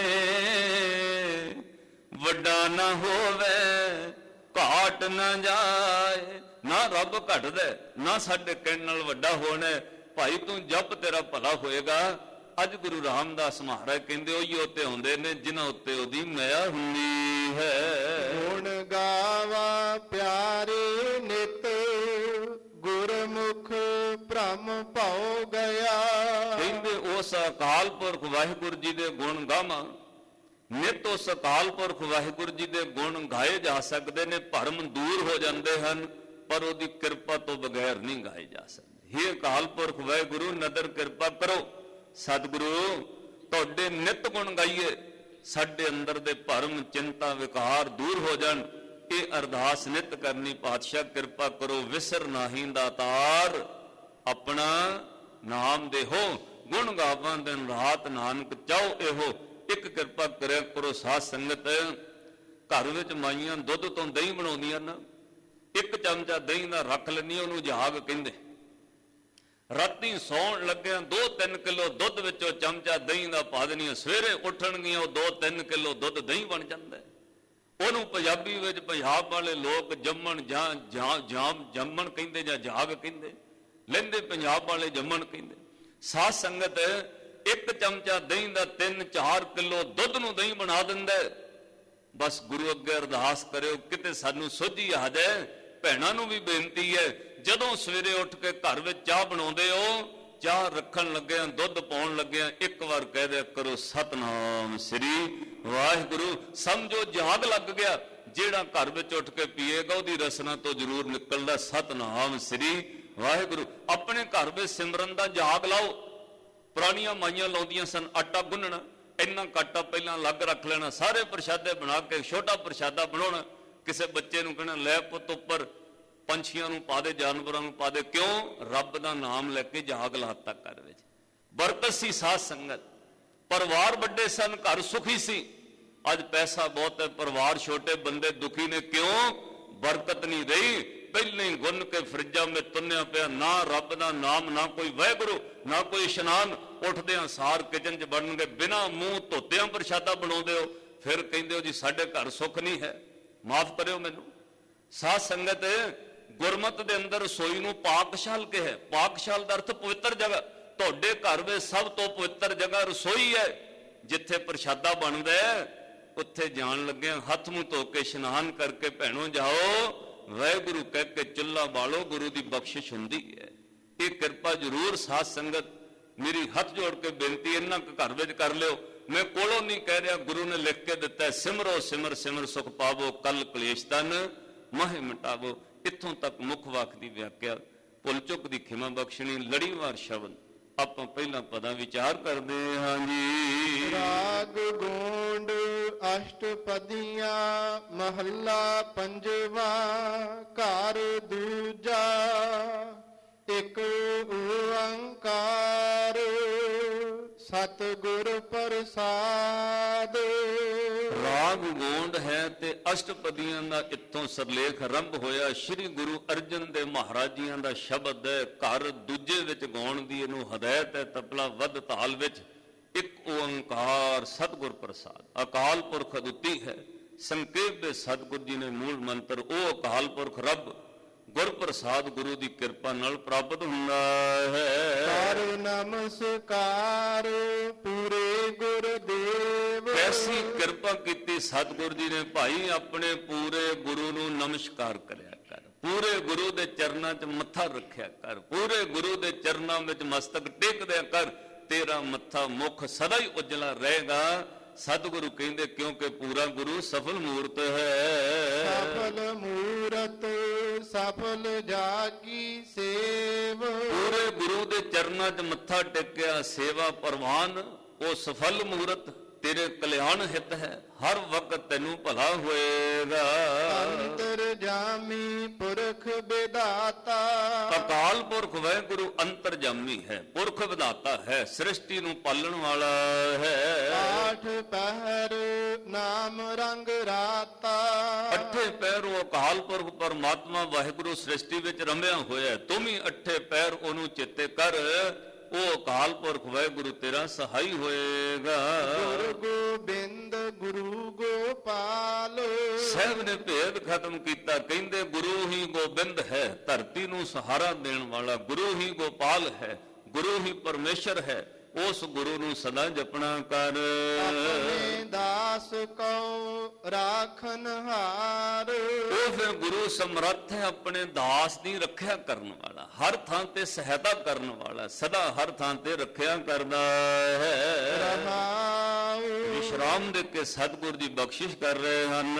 ਵੱਡਾ ਨਾ ਹੋਵੇ ਘਾਟ ਨਾ ਜਾਏ। ਨਾ ਰੱਬ ਘਟਦਾ ਨਾ ਸਾਡੇ ਕਹਿਣ ਨਾਲ ਵੱਡਾ ਹੋਣਾ। ਭਾਈ ਤੂੰ ਜਪ ਤੇਰਾ ਭਲਾ ਹੋਏਗਾ। ਅੱਜ ਗੁਰੂ ਰਾਮਦਾਸ ਮਹਾਰਾਜ ਕਹਿੰਦੇ ਉਹੀ ਉੱਤੇ ਹੁੰਦੇ ਨੇ ਜਿਨ੍ਹਾਂ ਉੱਤੇ ਉਹਦੀ ਮਾਇਆ ਹੁੰਦੀ ਹੈ।
ਗੁਣ ਗਾਵਾ ਪਿਆਰੇ ਨਿਤ ਗੁਰਮੁਖ ਭ੍ਰਮ ਭਉ ਗਿਆ।
ਕਹਿੰਦੇ ਉਸ ਅਕਾਲ ਪੁਰਖ ਵਾਹਿਗੁਰੂ ਜੀ ਦੇ ਗੁਣ ਗਾਵਾਂ, ਨਿਤ ਉਸ ਅਕਾਲ ਪੁਰਖ ਵਾਹਿਗੁਰੂ ਜੀ ਦੇ ਗੁਣ ਗਾਏ ਜਾ ਸਕਦੇ ਨੇ, ਭਰਮ ਦੂਰ ਹੋ ਜਾਂਦੇ ਹਨ, ਪਰ ਉਹਦੀ ਕਿਰਪਾ ਤੋਂ ਬਗੈਰ ਨਹੀਂ ਗਾਏ ਜਾ ਸਕਦੇ। ਹੇ ਅਕਾਲ ਪੁਰਖ ਵਾਹਿਗੁਰੂ ਨਦਰ ਕਿਰਪਾ ਕਰੋ, ਸਤਿਗੁਰੂ ਤੁਹਾਡੇ ਨਿਤ ਗੁਣ ਗਾਈਏ, ਸਾਡੇ ਅੰਦਰ ਦੇ ਭਰਮ ਚਿੰਤਾ ਵਿਕਾਰ ਦੂਰ ਹੋ ਜਾਣ। ਇਹ ਅਰਦਾਸ ਨਿਤ ਕਰਨੀ, ਪਾਤਸ਼ਾਹ ਕਿਰਪਾ ਕਰੋ ਵਿਸਰ ਨਾਹੀਂ ਦਾਤਾਰ ਆਪਣਾ ਨਾਮ ਦੇਹੋ, ਗੁਣ ਗਾਵਾਂ ਦਿਨ ਰਾਤ ਨਾਨਕ ਚਾਹੋ ਇਹੋ। ਇੱਕ ਕਿਰਪਾ ਕਰਿਆ ਕਰੋ ਸਾਧ ਸੰਗਤ, ਘਰ ਵਿੱਚ ਮਾਈਆਂ ਦੁੱਧ ਤੋਂ ਦਹੀਂ ਬਣਾਉਂਦੀਆਂ ਨਾ, ਇੱਕ ਚਮਚਾ ਦਹੀਂ ਦਾ ਰੱਖ ਲੈਂਦੀ, ਉਹਨੂੰ ਜਹਾਗ ਕਹਿੰਦੇ। ਰਾਤੀ ਸੌਣ ਲੱਗਿਆ ਦੋ ਤਿੰਨ ਕਿਲੋ ਦੁੱਧ ਵਿੱਚੋਂ ਚਮਚਾ ਦਹੀਂ ਦਾ ਪਾ ਦੇਣੀਆਂ, ਸਵੇਰੇ ਉੱਠਣਗੀਆਂ ਉਹ ਦੋ ਤਿੰਨ ਕਿਲੋ ਦੁੱਧ ਦਹੀਂ ਬਣ ਜਾਂਦਾ। ਉਹਨੂੰ ਪੰਜਾਬੀ ਵਿੱਚ ਪੰਜਾਬ ਵਾਲੇ ਲੋਕ ਜੰਮਣ ਜਾਂ ਜਾਮ ਜੰਮਣ ਕਹਿੰਦੇ ਜਾਂ ਜਾਗ ਕਹਿੰਦੇ, ਲੈਂਦੇ ਪੰਜਾਬ ਵਾਲੇ ਜੰਮਣ ਕਹਿੰਦੇ। ਸਾਧ ਸੰਗਤ ਇੱਕ ਚਮਚਾ ਦਹੀਂ ਦਾ ਤਿੰਨ ਚਾਰ ਕਿਲੋ ਦੁੱਧ ਨੂੰ ਦਹੀਂ ਬਣਾ ਦਿੰਦਾ। ਬਸ ਗੁਰੂ ਅੱਗੇ ਅਰਦਾਸ ਕਰਿਓ ਕਿਤੇ ਸਾਨੂੰ ਸੋਝੀ ਆ ਜਾਏ। ਭੈਣਾਂ ਨੂੰ ਵੀ ਬੇਨਤੀ ਹੈ, ਜਦੋਂ ਸਵੇਰੇ ਉੱਠ ਕੇ ਘਰ ਵਿੱਚ ਚਾਹ ਬਣਾਉਂਦੇ ਹੋ, ਚਾਹ ਰੱਖਣ ਲੱਗਿਆ ਦੁੱਧ ਪਾਉਣ ਲੱਗਿਆ ਇੱਕ ਵਾਰ ਕਹਿ ਦਿਆ ਕਰੋ ਸਤਨਾਮ ਸ੍ਰੀ ਵਾਹਿਗੁਰੂ। ਸਮਝੋ ਜਾਗ ਲੱਗ ਗਿਆ। ਜਿਹੜਾ ਘਰ ਵਿੱਚ ਉੱਠ ਕੇ ਪੀਏਗਾ ਉਹਦੀ ਰਸਨਾ ਤੋਂ ਜ਼ਰੂਰ ਨਿਕਲਦਾ ਸਤਨਾਮ ਸ੍ਰੀ ਵਾਹਿਗੁਰੂ। ਆਪਣੇ ਘਰ ਵਿੱਚ ਸਿਮਰਨ ਦਾ ਜਾਗ ਲਾਓ। ਪੁਰਾਣੀਆਂ ਮਾਈਆਂ ਲਾਉਂਦੀਆਂ ਸਨ ਆਟਾ ਗੁੰਨਣਾ, ਇੰਨਾ ਕਾਟਾ ਪਹਿਲਾਂ ਅਲੱਗ ਰੱਖ ਲੈਣਾ, ਸਾਰੇ ਪ੍ਰਸ਼ਾਦੇ ਬਣਾ ਕੇ ਛੋਟਾ ਪ੍ਰਸ਼ਾਦਾ ਬਣਾਉਣਾ, ਕਿਸੇ ਬੱਚੇ ਨੂੰ ਕਹਿਣਾ ਲੈ ਪੁੱਤ ਉੱਪਰ ਪੰਛੀਆਂ ਨੂੰ ਪਾ ਦੇ, ਜਾਨਵਰਾਂ ਨੂੰ ਪਾ ਦੇ। ਕਿਉਂ? ਰੱਬ ਦਾ ਨਾਮ ਲੈ ਕੇ ਜਾਗ ਲਾਤਾ ਘਰ ਵਿੱਚ। ਬਰਕਤ ਸੀ ਸਾਧ ਸੰਗਤ, ਪਰਿਵਾਰ ਵੱਡੇ ਸਨ, ਘਰ ਸੁਖੀ ਸੀ। ਅੱਜ ਪੈਸਾ ਬਹੁਤ ਹੈ, ਪਰਿਵਾਰ ਛੋਟੇ, ਬੰਦੇ ਦੁਖੀ ਨੇ। ਕਿਉਂ? ਬਰਕਤ ਨਹੀਂ ਰਹੀ। ਪਹਿਲਾਂ ਹੀ ਗੁੰਨ ਕੇ ਫਰਿੱਜਾਂ ਵਿੱਚ ਤੁੰਨਿਆ ਪਿਆ, ਨਾ ਰੱਬ ਦਾ ਨਾਮ, ਨਾ ਕੋਈ ਵਾਹਿਗੁਰੂ, ਨਾ ਕੋਈ ਇਸ਼ਨਾਨ। ਉੱਠਦਿਆਂ ਸਾਰ ਕਿਚਨ 'ਚ ਵੜਨਗੇ, ਬਿਨਾਂ ਮੂੰਹ ਧੋਤਿਆਂ ਪ੍ਰਸ਼ਾਦਾ ਬਣਾਉਂਦੇ ਹੋ, ਫਿਰ ਕਹਿੰਦੇ ਹੋ ਜੀ ਸਾਡੇ ਘਰ ਸੁੱਖ ਨਹੀਂ ਹੈ। ਮਾਫ ਕਰਿਓ ਮੈਨੂੰ। ਸਾਧ ਸੰਗਤ ਗੁਰਮਤ ਦੇ ਅੰਦਰ ਰਸੋਈ ਨੂੰ ਪਾਕਸ਼ਾਲ ਕਿਹਾ। ਪਾਕਸ਼ਾਲ ਦਾ ਅਰਥ ਪਵਿੱਤਰ ਜਗ੍ਹਾ। ਤੁਹਾਡੇ ਘਰ ਵਿੱਚ ਸਭ ਤੋਂ ਪਵਿੱਤਰ ਜਗ੍ਹਾ ਰਸੋਈ ਹੈ। ਜਿੱਥੇ ਪ੍ਰਸ਼ਾਦਾ ਬਣਦਾ ਉੱਥੇ ਜਾਣ ਲੱਗਿਆ ਹੱਥ ਮੂੰਹ ਧੋ ਕੇ ਇਸ਼ਨਾਨ ਕਰਕੇ ਭੈਣੋ ਜਾਓ, ਵਾਹਿਗੁਰੂ ਕਹਿ ਕੇ ਚੁੱਲ੍ਹਾ ਬਾਲੋ, ਗੁਰੂ ਦੀ ਬਖਸ਼ਿਸ਼ ਹੁੰਦੀ ਹੈ। ਇਹ ਕਿਰਪਾ ਜ਼ਰੂਰ ਸਾਧ ਸੰਗਤ ਮੇਰੀ ਹੱਥ ਜੋੜ ਕੇ ਬੇਨਤੀ, ਇੰਨਾ ਕੁ ਘਰ ਵਿੱਚ ਕਰ ਲਿਓ। ਮੈਂ ਕੋਲੋਂ ਨਹੀਂ ਕਹਿ ਰਿਹਾ, ਗੁਰੂ ਨੇ ਲਿਖ ਕੇ ਦਿੱਤਾ, ਸਿਮਰੋ ਸਿਮਰ ਸਿਮਰ ਸੁਖ ਪਾਵੋ, ਕੱਲ ਕਲੇਸ਼ ਤਨ ਮਾਹੇ ਮਿਟਾਵੋ। ਇੱਥੋਂ ਤੱਕ ਮੁੱਖ ਵਾਕ ਦੀ ਵਿਆਖਿਆ, ਭੁੱਲ ਚੁੱਕ ਦੀ ਖਿਮਾ ਬਖਸ਼ਣੀ, ਲੜੀਵਾਰ ਸ਼ਬਦ ਆਪਾਂ ਪਹਿਲਾਂ ਪਦਾਂ ਵਿਚਾਰ ਕਰਦੇ ਹਾਂ ਜੀ।
ਰਾਗ ਗੋਂਡ ਅਸ਼ਟਪਦੀਆਂ ਮਹੱਲਾ ਪੰਜਵਾ, ਘਰ ਦੂਜਾ ਇੱਕ ਓੰਕਾਰ ਸਤਿਗੁਰ ਪ੍ਰਸਾਦ।
ਰਾਗ ਗੋਂਡ ਹੈ ਤੇ ਅਸ਼ਟਪਦੀਆਂ ਦਾ ਇੱਥੋਂ ਸਰਲੇਖ ਆਰੰਭ ਹੋਇਆ। ਸ੍ਰੀ ਗੁਰੂ ਅਰਜਨ ਦੇਵ ਮਹਾਰਾਜ ਜੀਆਂ ਦਾ ਸ਼ਬਦ ਹੈ। ਘਰ ਦੂਜੇ ਵਿੱਚ ਗਾਉਣ ਦੀ ਇਹਨੂੰ ਹਦਾਇਤ ਹੈ। ਤਬਲਾ ਵੱਧ ਤਾਲ ਵਿੱਚ ਇੱਕ ਓੰਕਾਰ ਸਤਿਗੁਰ ਪ੍ਰਸਾਦ। ਅਕਾਲ ਪੁਰਖ ਅਦੁੱਤੀ ਹੈ। ਸੰਖੇਪ ਵਿੱਚ ਸਤਿਗੁਰ ਜੀ ਨੇ ਮੂਲ ਮੰਤਰ, ਉਹ ਅਕਾਲ ਪੁਰਖ ਰੱਬ ਗੁਰ ਪ੍ਰਸਾਦ ਗੁਰੂ ਦੀ ਕਿਰਪਾ ਨਾਲ ਪ੍ਰਾਪਤ ਹੁੰਦਾ ਹੈ।
ਕਰ ਨਮਸਕਾਰ ਪੂਰੇ ਗੁਰਦੇਵ।
ਐਸੀ ਕਿਰਪਾ ਕੀਤੀ ਸਤਿਗੁਰ ਜੀ ਨੇ ਭਾਈ, ਆਪਣੇ ਪੂਰੇ ਗੁਰੂ ਨੂੰ ਨਮਸਕਾਰ ਕਰਿਆ ਕਰ, ਪੂਰੇ ਗੁਰੂ ਦੇ ਚਰਨਾਂ 'ਚ ਮੱਥਾ ਰੱਖਿਆ ਕਰ, ਪੂਰੇ ਗੁਰੂ ਦੇ ਚਰਨਾਂ ਵਿੱਚ ਮਸਤਕ ਟੇਕ ਦਿਆ ਕਰ। ਤੇਰਾ ਮੱਥਾ ਮੁਖ ਸਦਾ ਹੀ ਉਜਲਾ ਰਹੇਗਾ। ਸਤਿਗੁਰੂ ਕਹਿੰਦੇ ਕਿਉਂਕਿ ਪੂਰਾ ਗੁਰੂ ਸਫਲ ਮੂਰਤ ਹੈ।
ਸਫਲ ਮੂਰਤ ਸਫਲ ਜਾਗੀ ਸੇਵ।
ਪੂਰੇ ਗੁਰੂ ਦੇ ਚਰਨਾਂ 'ਚ ਮੱਥਾ ਟੇਕਿਆ, ਸੇਵਾ ਪ੍ਰਵਾਨ, ਉਹ ਸਫਲ ਮੂਰਤ। ਤੇਰੇ ਕਲਿਆਣ ਹਿੱਤ ਹੈ, ਹਰ ਵਕਤ ਤੈਨੂੰ ਭਲਾ ਹੋਏਗਾ।
ਅੰਤਰਜਾਮੀ ਪੁਰਖ ਵਿਧਾਤਾ,
ਅਕਾਲ ਪੁਰਖ ਵਾਹਿਗੁਰੂ ਅੰਤਰਜਾਮੀ ਹੈ, ਪੁਰਖ ਵਿਧਾਤਾ ਹੈ, ਸ੍ਰਿਸ਼ਟੀ ਨੂੰ ਪਾਲਣ ਵਾਲਾ ਹੈ।
ਆਠ ਪਹਿਰ ਨਾਮ ਰੰਗ ਰਾਤਾ,
ਅੱਠੇ ਪੈਰ ਉਹ ਅਕਾਲ ਪੁਰਖ ਪਰਮਾਤਮਾ ਵਾਹਿਗੁਰੂ ਸ੍ਰਿਸ਼ਟੀ ਵਿੱਚ ਰਮਿਆ ਹੋਇਆ, ਤੂੰ ਵੀ ਅੱਠੇ ਪੈਰ ਉਹਨੂੰ ਚੇਤੇ ਕਰ, ਉਹ ਅਕਾਲ ਪੁਰਖ ਵਾਹਿਗੁਰੂ ਤੇਰਾ ਸਹਾਈ ਹੋਏਗਾ।
ਗੁਰੂ ਗੋਬਿੰਦ ਗੁਰੂ ਗੋਪਾਲ,
ਸਾਹਿਬ ਨੇ ਭੇਦ ਖਤਮ ਕੀਤਾ, ਕਹਿੰਦੇ ਗੁਰੂ ਹੀ ਗੋਬਿੰਦ ਹੈ, ਧਰਤੀ ਨੂੰ ਸਹਾਰਾ ਦੇਣ ਵਾਲਾ, ਗੁਰੂ ਹੀ ਗੋਪਾਲ ਹੈ, ਗੁਰੂ ਹੀ ਪਰਮੇਸ਼ਰ ਹੈ, ਉਸ ਗੁਰੂ ਨੂੰ ਸਦਾ ਜਪਣਾ ਕਰ।
ਆਪਣੇ ਦਾਸ ਕੋ ਰਾਖਨ ਹਾਰ,
ਉਹ ਫਿਰ ਗੁਰੂ ਸਮਰੱਥ ਹੈ, ਆਪਣੇ ਦਾਸ ਦੀ ਰੱਖਿਆ ਕਰਨ ਵਾਲਾ, ਹਰ ਥਾਂ ਤੇ ਸਹਾਇਤਾ ਕਰਨ ਵਾਲਾ, ਸਦਾ ਹਰ ਥਾਂ ਤੇ ਰੱਖਿਆ ਕਰਦਾ ਹੈ।
ਰਹਾਉ
ਵਿਸ਼ਰਾਮ ਦੇ ਕੇ ਸਤਿਗੁਰ ਦੀ ਬਖਸ਼ਿਸ਼ ਕਰ ਰਹੇ ਹਨ।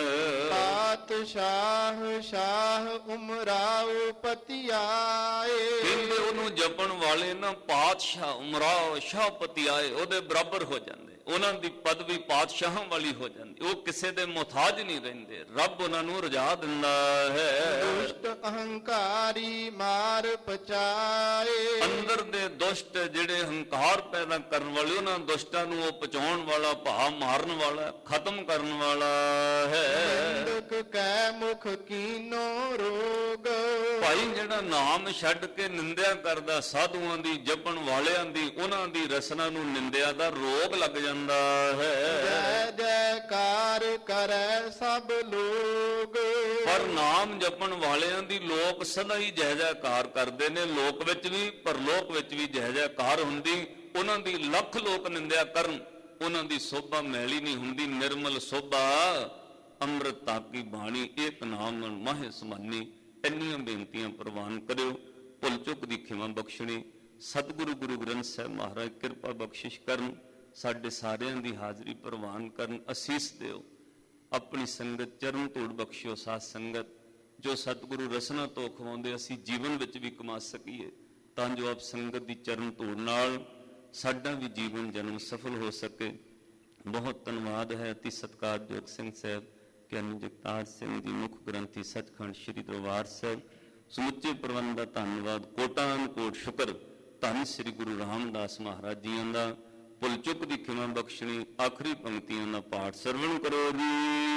ਪਾਤਸ਼ਾਹ ਸ਼ਾਹ ਉਮਰਾਉ ਪਤਿਆਏ,
ਕਹਿੰਦੇ ਉਹਨੂੰ ਜਪਣ ਵਾਲੇ ਨਾ ਪਾਤਸ਼ਾਹ ਉਮਰਾਓ ਸ਼ਾਹਪਤੀ ਆਏ, ਉਹਦੇ ਬਰਾਬਰ ਹੋ ਜਾਂਦੇ, ਉਹਨਾਂ ਦੀ ਪਦਵੀ ਪਾਤਸ਼ਾਹਾਂ ਵਾਲੀ ਹੋ ਜਾਂਦੀ, ਉਹ ਕਿਸੇ ਦੇ ਮੁਹਤਾਜ ਨਹੀਂ ਰਹਿੰਦੇ, ਰੱਬ ਉਹਨਾਂ ਨੂੰ ਰਜਾ ਦਿੰਦਾ ਹੈ।
ਦੁਸ਼ਟ ਅਹੰਕਾਰੀ ਮਾਰ ਪਚਾਏ,
ਅੰਦਰ ਦੇ ਦੁਸ਼ਟ ਜਿਹੜੇ ਹੰਕਾਰ ਪੈਦਾ ਕਰਨ ਵਾਲੇ, ਉਹਨਾਂ ਦੁਸ਼ਟਾਂ ਨੂੰ ਉਹ ਪਹੁੰਚਾਉਣ ਵਾਲਾ, ਭਾ ਮਾਰਨ ਵਾਲਾ, ਖਤਮ ਕਰਨ ਵਾਲਾ ਹੈ।
ਨਿੰਦਕ ਕੈ ਮੁਖ ਕੀਨੋ ਰੋਗ,
ਭਾਈ ਜਿਹੜਾ ਨਾਮ ਛੱਡ ਕੇ ਨਿੰਦਿਆ ਕਰਦਾ ਸਾਧੂਆਂ ਦੀ, ਜਪਣ ਵਾਲਿਆਂ ਦੀ, ਉਹਨਾਂ ਦੀ ਰਸਨਾ ਨੂੰ ਨਿੰਦਿਆ ਦਾ ਰੋਗ ਲੱਗ ਜਾਂਦਾ ਹੈ।
ਜੈ ਜੈਕਾਰ ਕਰੈ ਸਭ ਲੋਗ,
ਪਰ ਨਾਮ ਜਪਣ ਵਾਲਿਆਂ ਦੀ ਲੋਕ ਸਦਾ ਹੀ ਜੈ ਜੈਕਾਰ ਕਰਦੇ ਨੇ, ਲੋਕ ਵਿੱਚ ਵੀ ਪਰਲੋਕ ਵਿੱਚ ਵੀ ਜੈ ਜੈਕਾਰ ਹੁੰਦੀ। ਉਹਨਾਂ ਦੀ ਲੱਖ ਲੋਕ ਨਿੰਦਿਆ ਕਰਨ, ਉਹਨਾਂ ਦੀ ਸੋਭਾ ਮੈਲੀ ਨਹੀਂ ਹੁੰਦੀ, ਨਿਰਮਲ ਸੋਭਾ ਅੰਮ੍ਰਿਤਾ ਕੀ ਬਾਣੀ, ਏਕ ਨਾਮ ਨਾਲ ਮਾਹੇ ਸਮਾਨੀ। ਇੰਨੀਆਂ ਬੇਨਤੀਆਂ ਪ੍ਰਵਾਨ ਕਰਿਓ, ਭੁੱਲ ਚੁੱਕ ਦੀ ਖਿਮਾ ਬਖਸ਼ਣੀ। ਸਤਿਗੁਰੂ ਗੁਰੂ ਗ੍ਰੰਥ ਸਾਹਿਬ ਮਹਾਰਾਜ ਕਿਰਪਾ ਬਖਸ਼ਿਸ਼ ਕਰਨ, ਸਾਡੇ ਸਾਰਿਆਂ ਦੀ ਹਾਜ਼ਰੀ ਪ੍ਰਵਾਨ ਕਰਨ, ਅਸੀਸ ਦਿਓ। ਆਪਣੀ ਸੰਗਤ ਚਰਨ ਧੂੜ ਬਖਸ਼ਿਓ। ਸਾਧ ਸੰਗਤ ਜੋ ਸਤਿਗੁਰੂ ਰਸਨਾ ਤੋਂ ਖਵਾਉਂਦੇ, ਅਸੀਂ ਜੀਵਨ ਵਿੱਚ ਵੀ ਕਮਾ ਸਕੀਏ, ਤਾਂ ਜੋ ਆਪ ਸੰਗਤ ਦੀ ਚਰਨ ਧੂੜ ਨਾਲ ਸਾਡਾ ਵੀ ਜੀਵਨ ਜਨਮ ਸਫਲ ਹੋ ਸਕੇ। ਬਹੁਤ ਧੰਨਵਾਦ ਹੈ ਅਤੀ ਸਤਿਕਾਰਯੋਗ ਸਿੰਘ ਸਾਹਿਬ ਗਿਆਨੀ ਜਗਤਾਰ ਸਿੰਘ ਜੀ, ਮੁੱਖ ਗ੍ਰੰਥੀ ਸੱਚਖੰਡ ਸ੍ਰੀ ਦਰਬਾਰ ਸਾਹਿਬ। ਸਮੁੱਚੇ ਪ੍ਰਬੰਧ ਦਾ ਧੰਨਵਾਦ, ਕੋਟਾਨ ਕੋਟ ਸ਼ੁਕਰ। ਧੰਨ ਸ੍ਰੀ ਗੁਰੂ ਰਾਮਦਾਸ ਮਹਾਰਾਜ ਜੀਆਂ ਦਾ। ਭੁੱਲ ਚੁੱਕ ਦੀ ਖਿਮਾ ਬਖਸ਼ਣੀ। ਆਖਰੀ ਪੰਕਤੀਆਂ ਦਾ ਪਾਠ ਸਰਵਣ ਕਰੋ ਜੀ।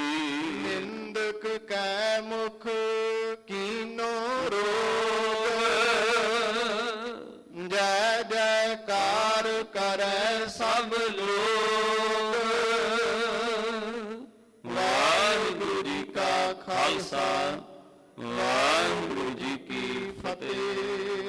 ਨਿੰਦਕ ਕੈ ਮੁਖ ਕੀਨੋ ਰੋਗ, ਜੈ ਜੈਕਾਰ ਕਰੈ ਸਭ ਲੋਗ। ਵਾਹਿਗੁਰੂ ਜੀ ਕਾ ਖਾਲਸਾ, ਵਾਹਿਗੁਰੂ ਜੀ ਕੀ ਫਤਿਹ।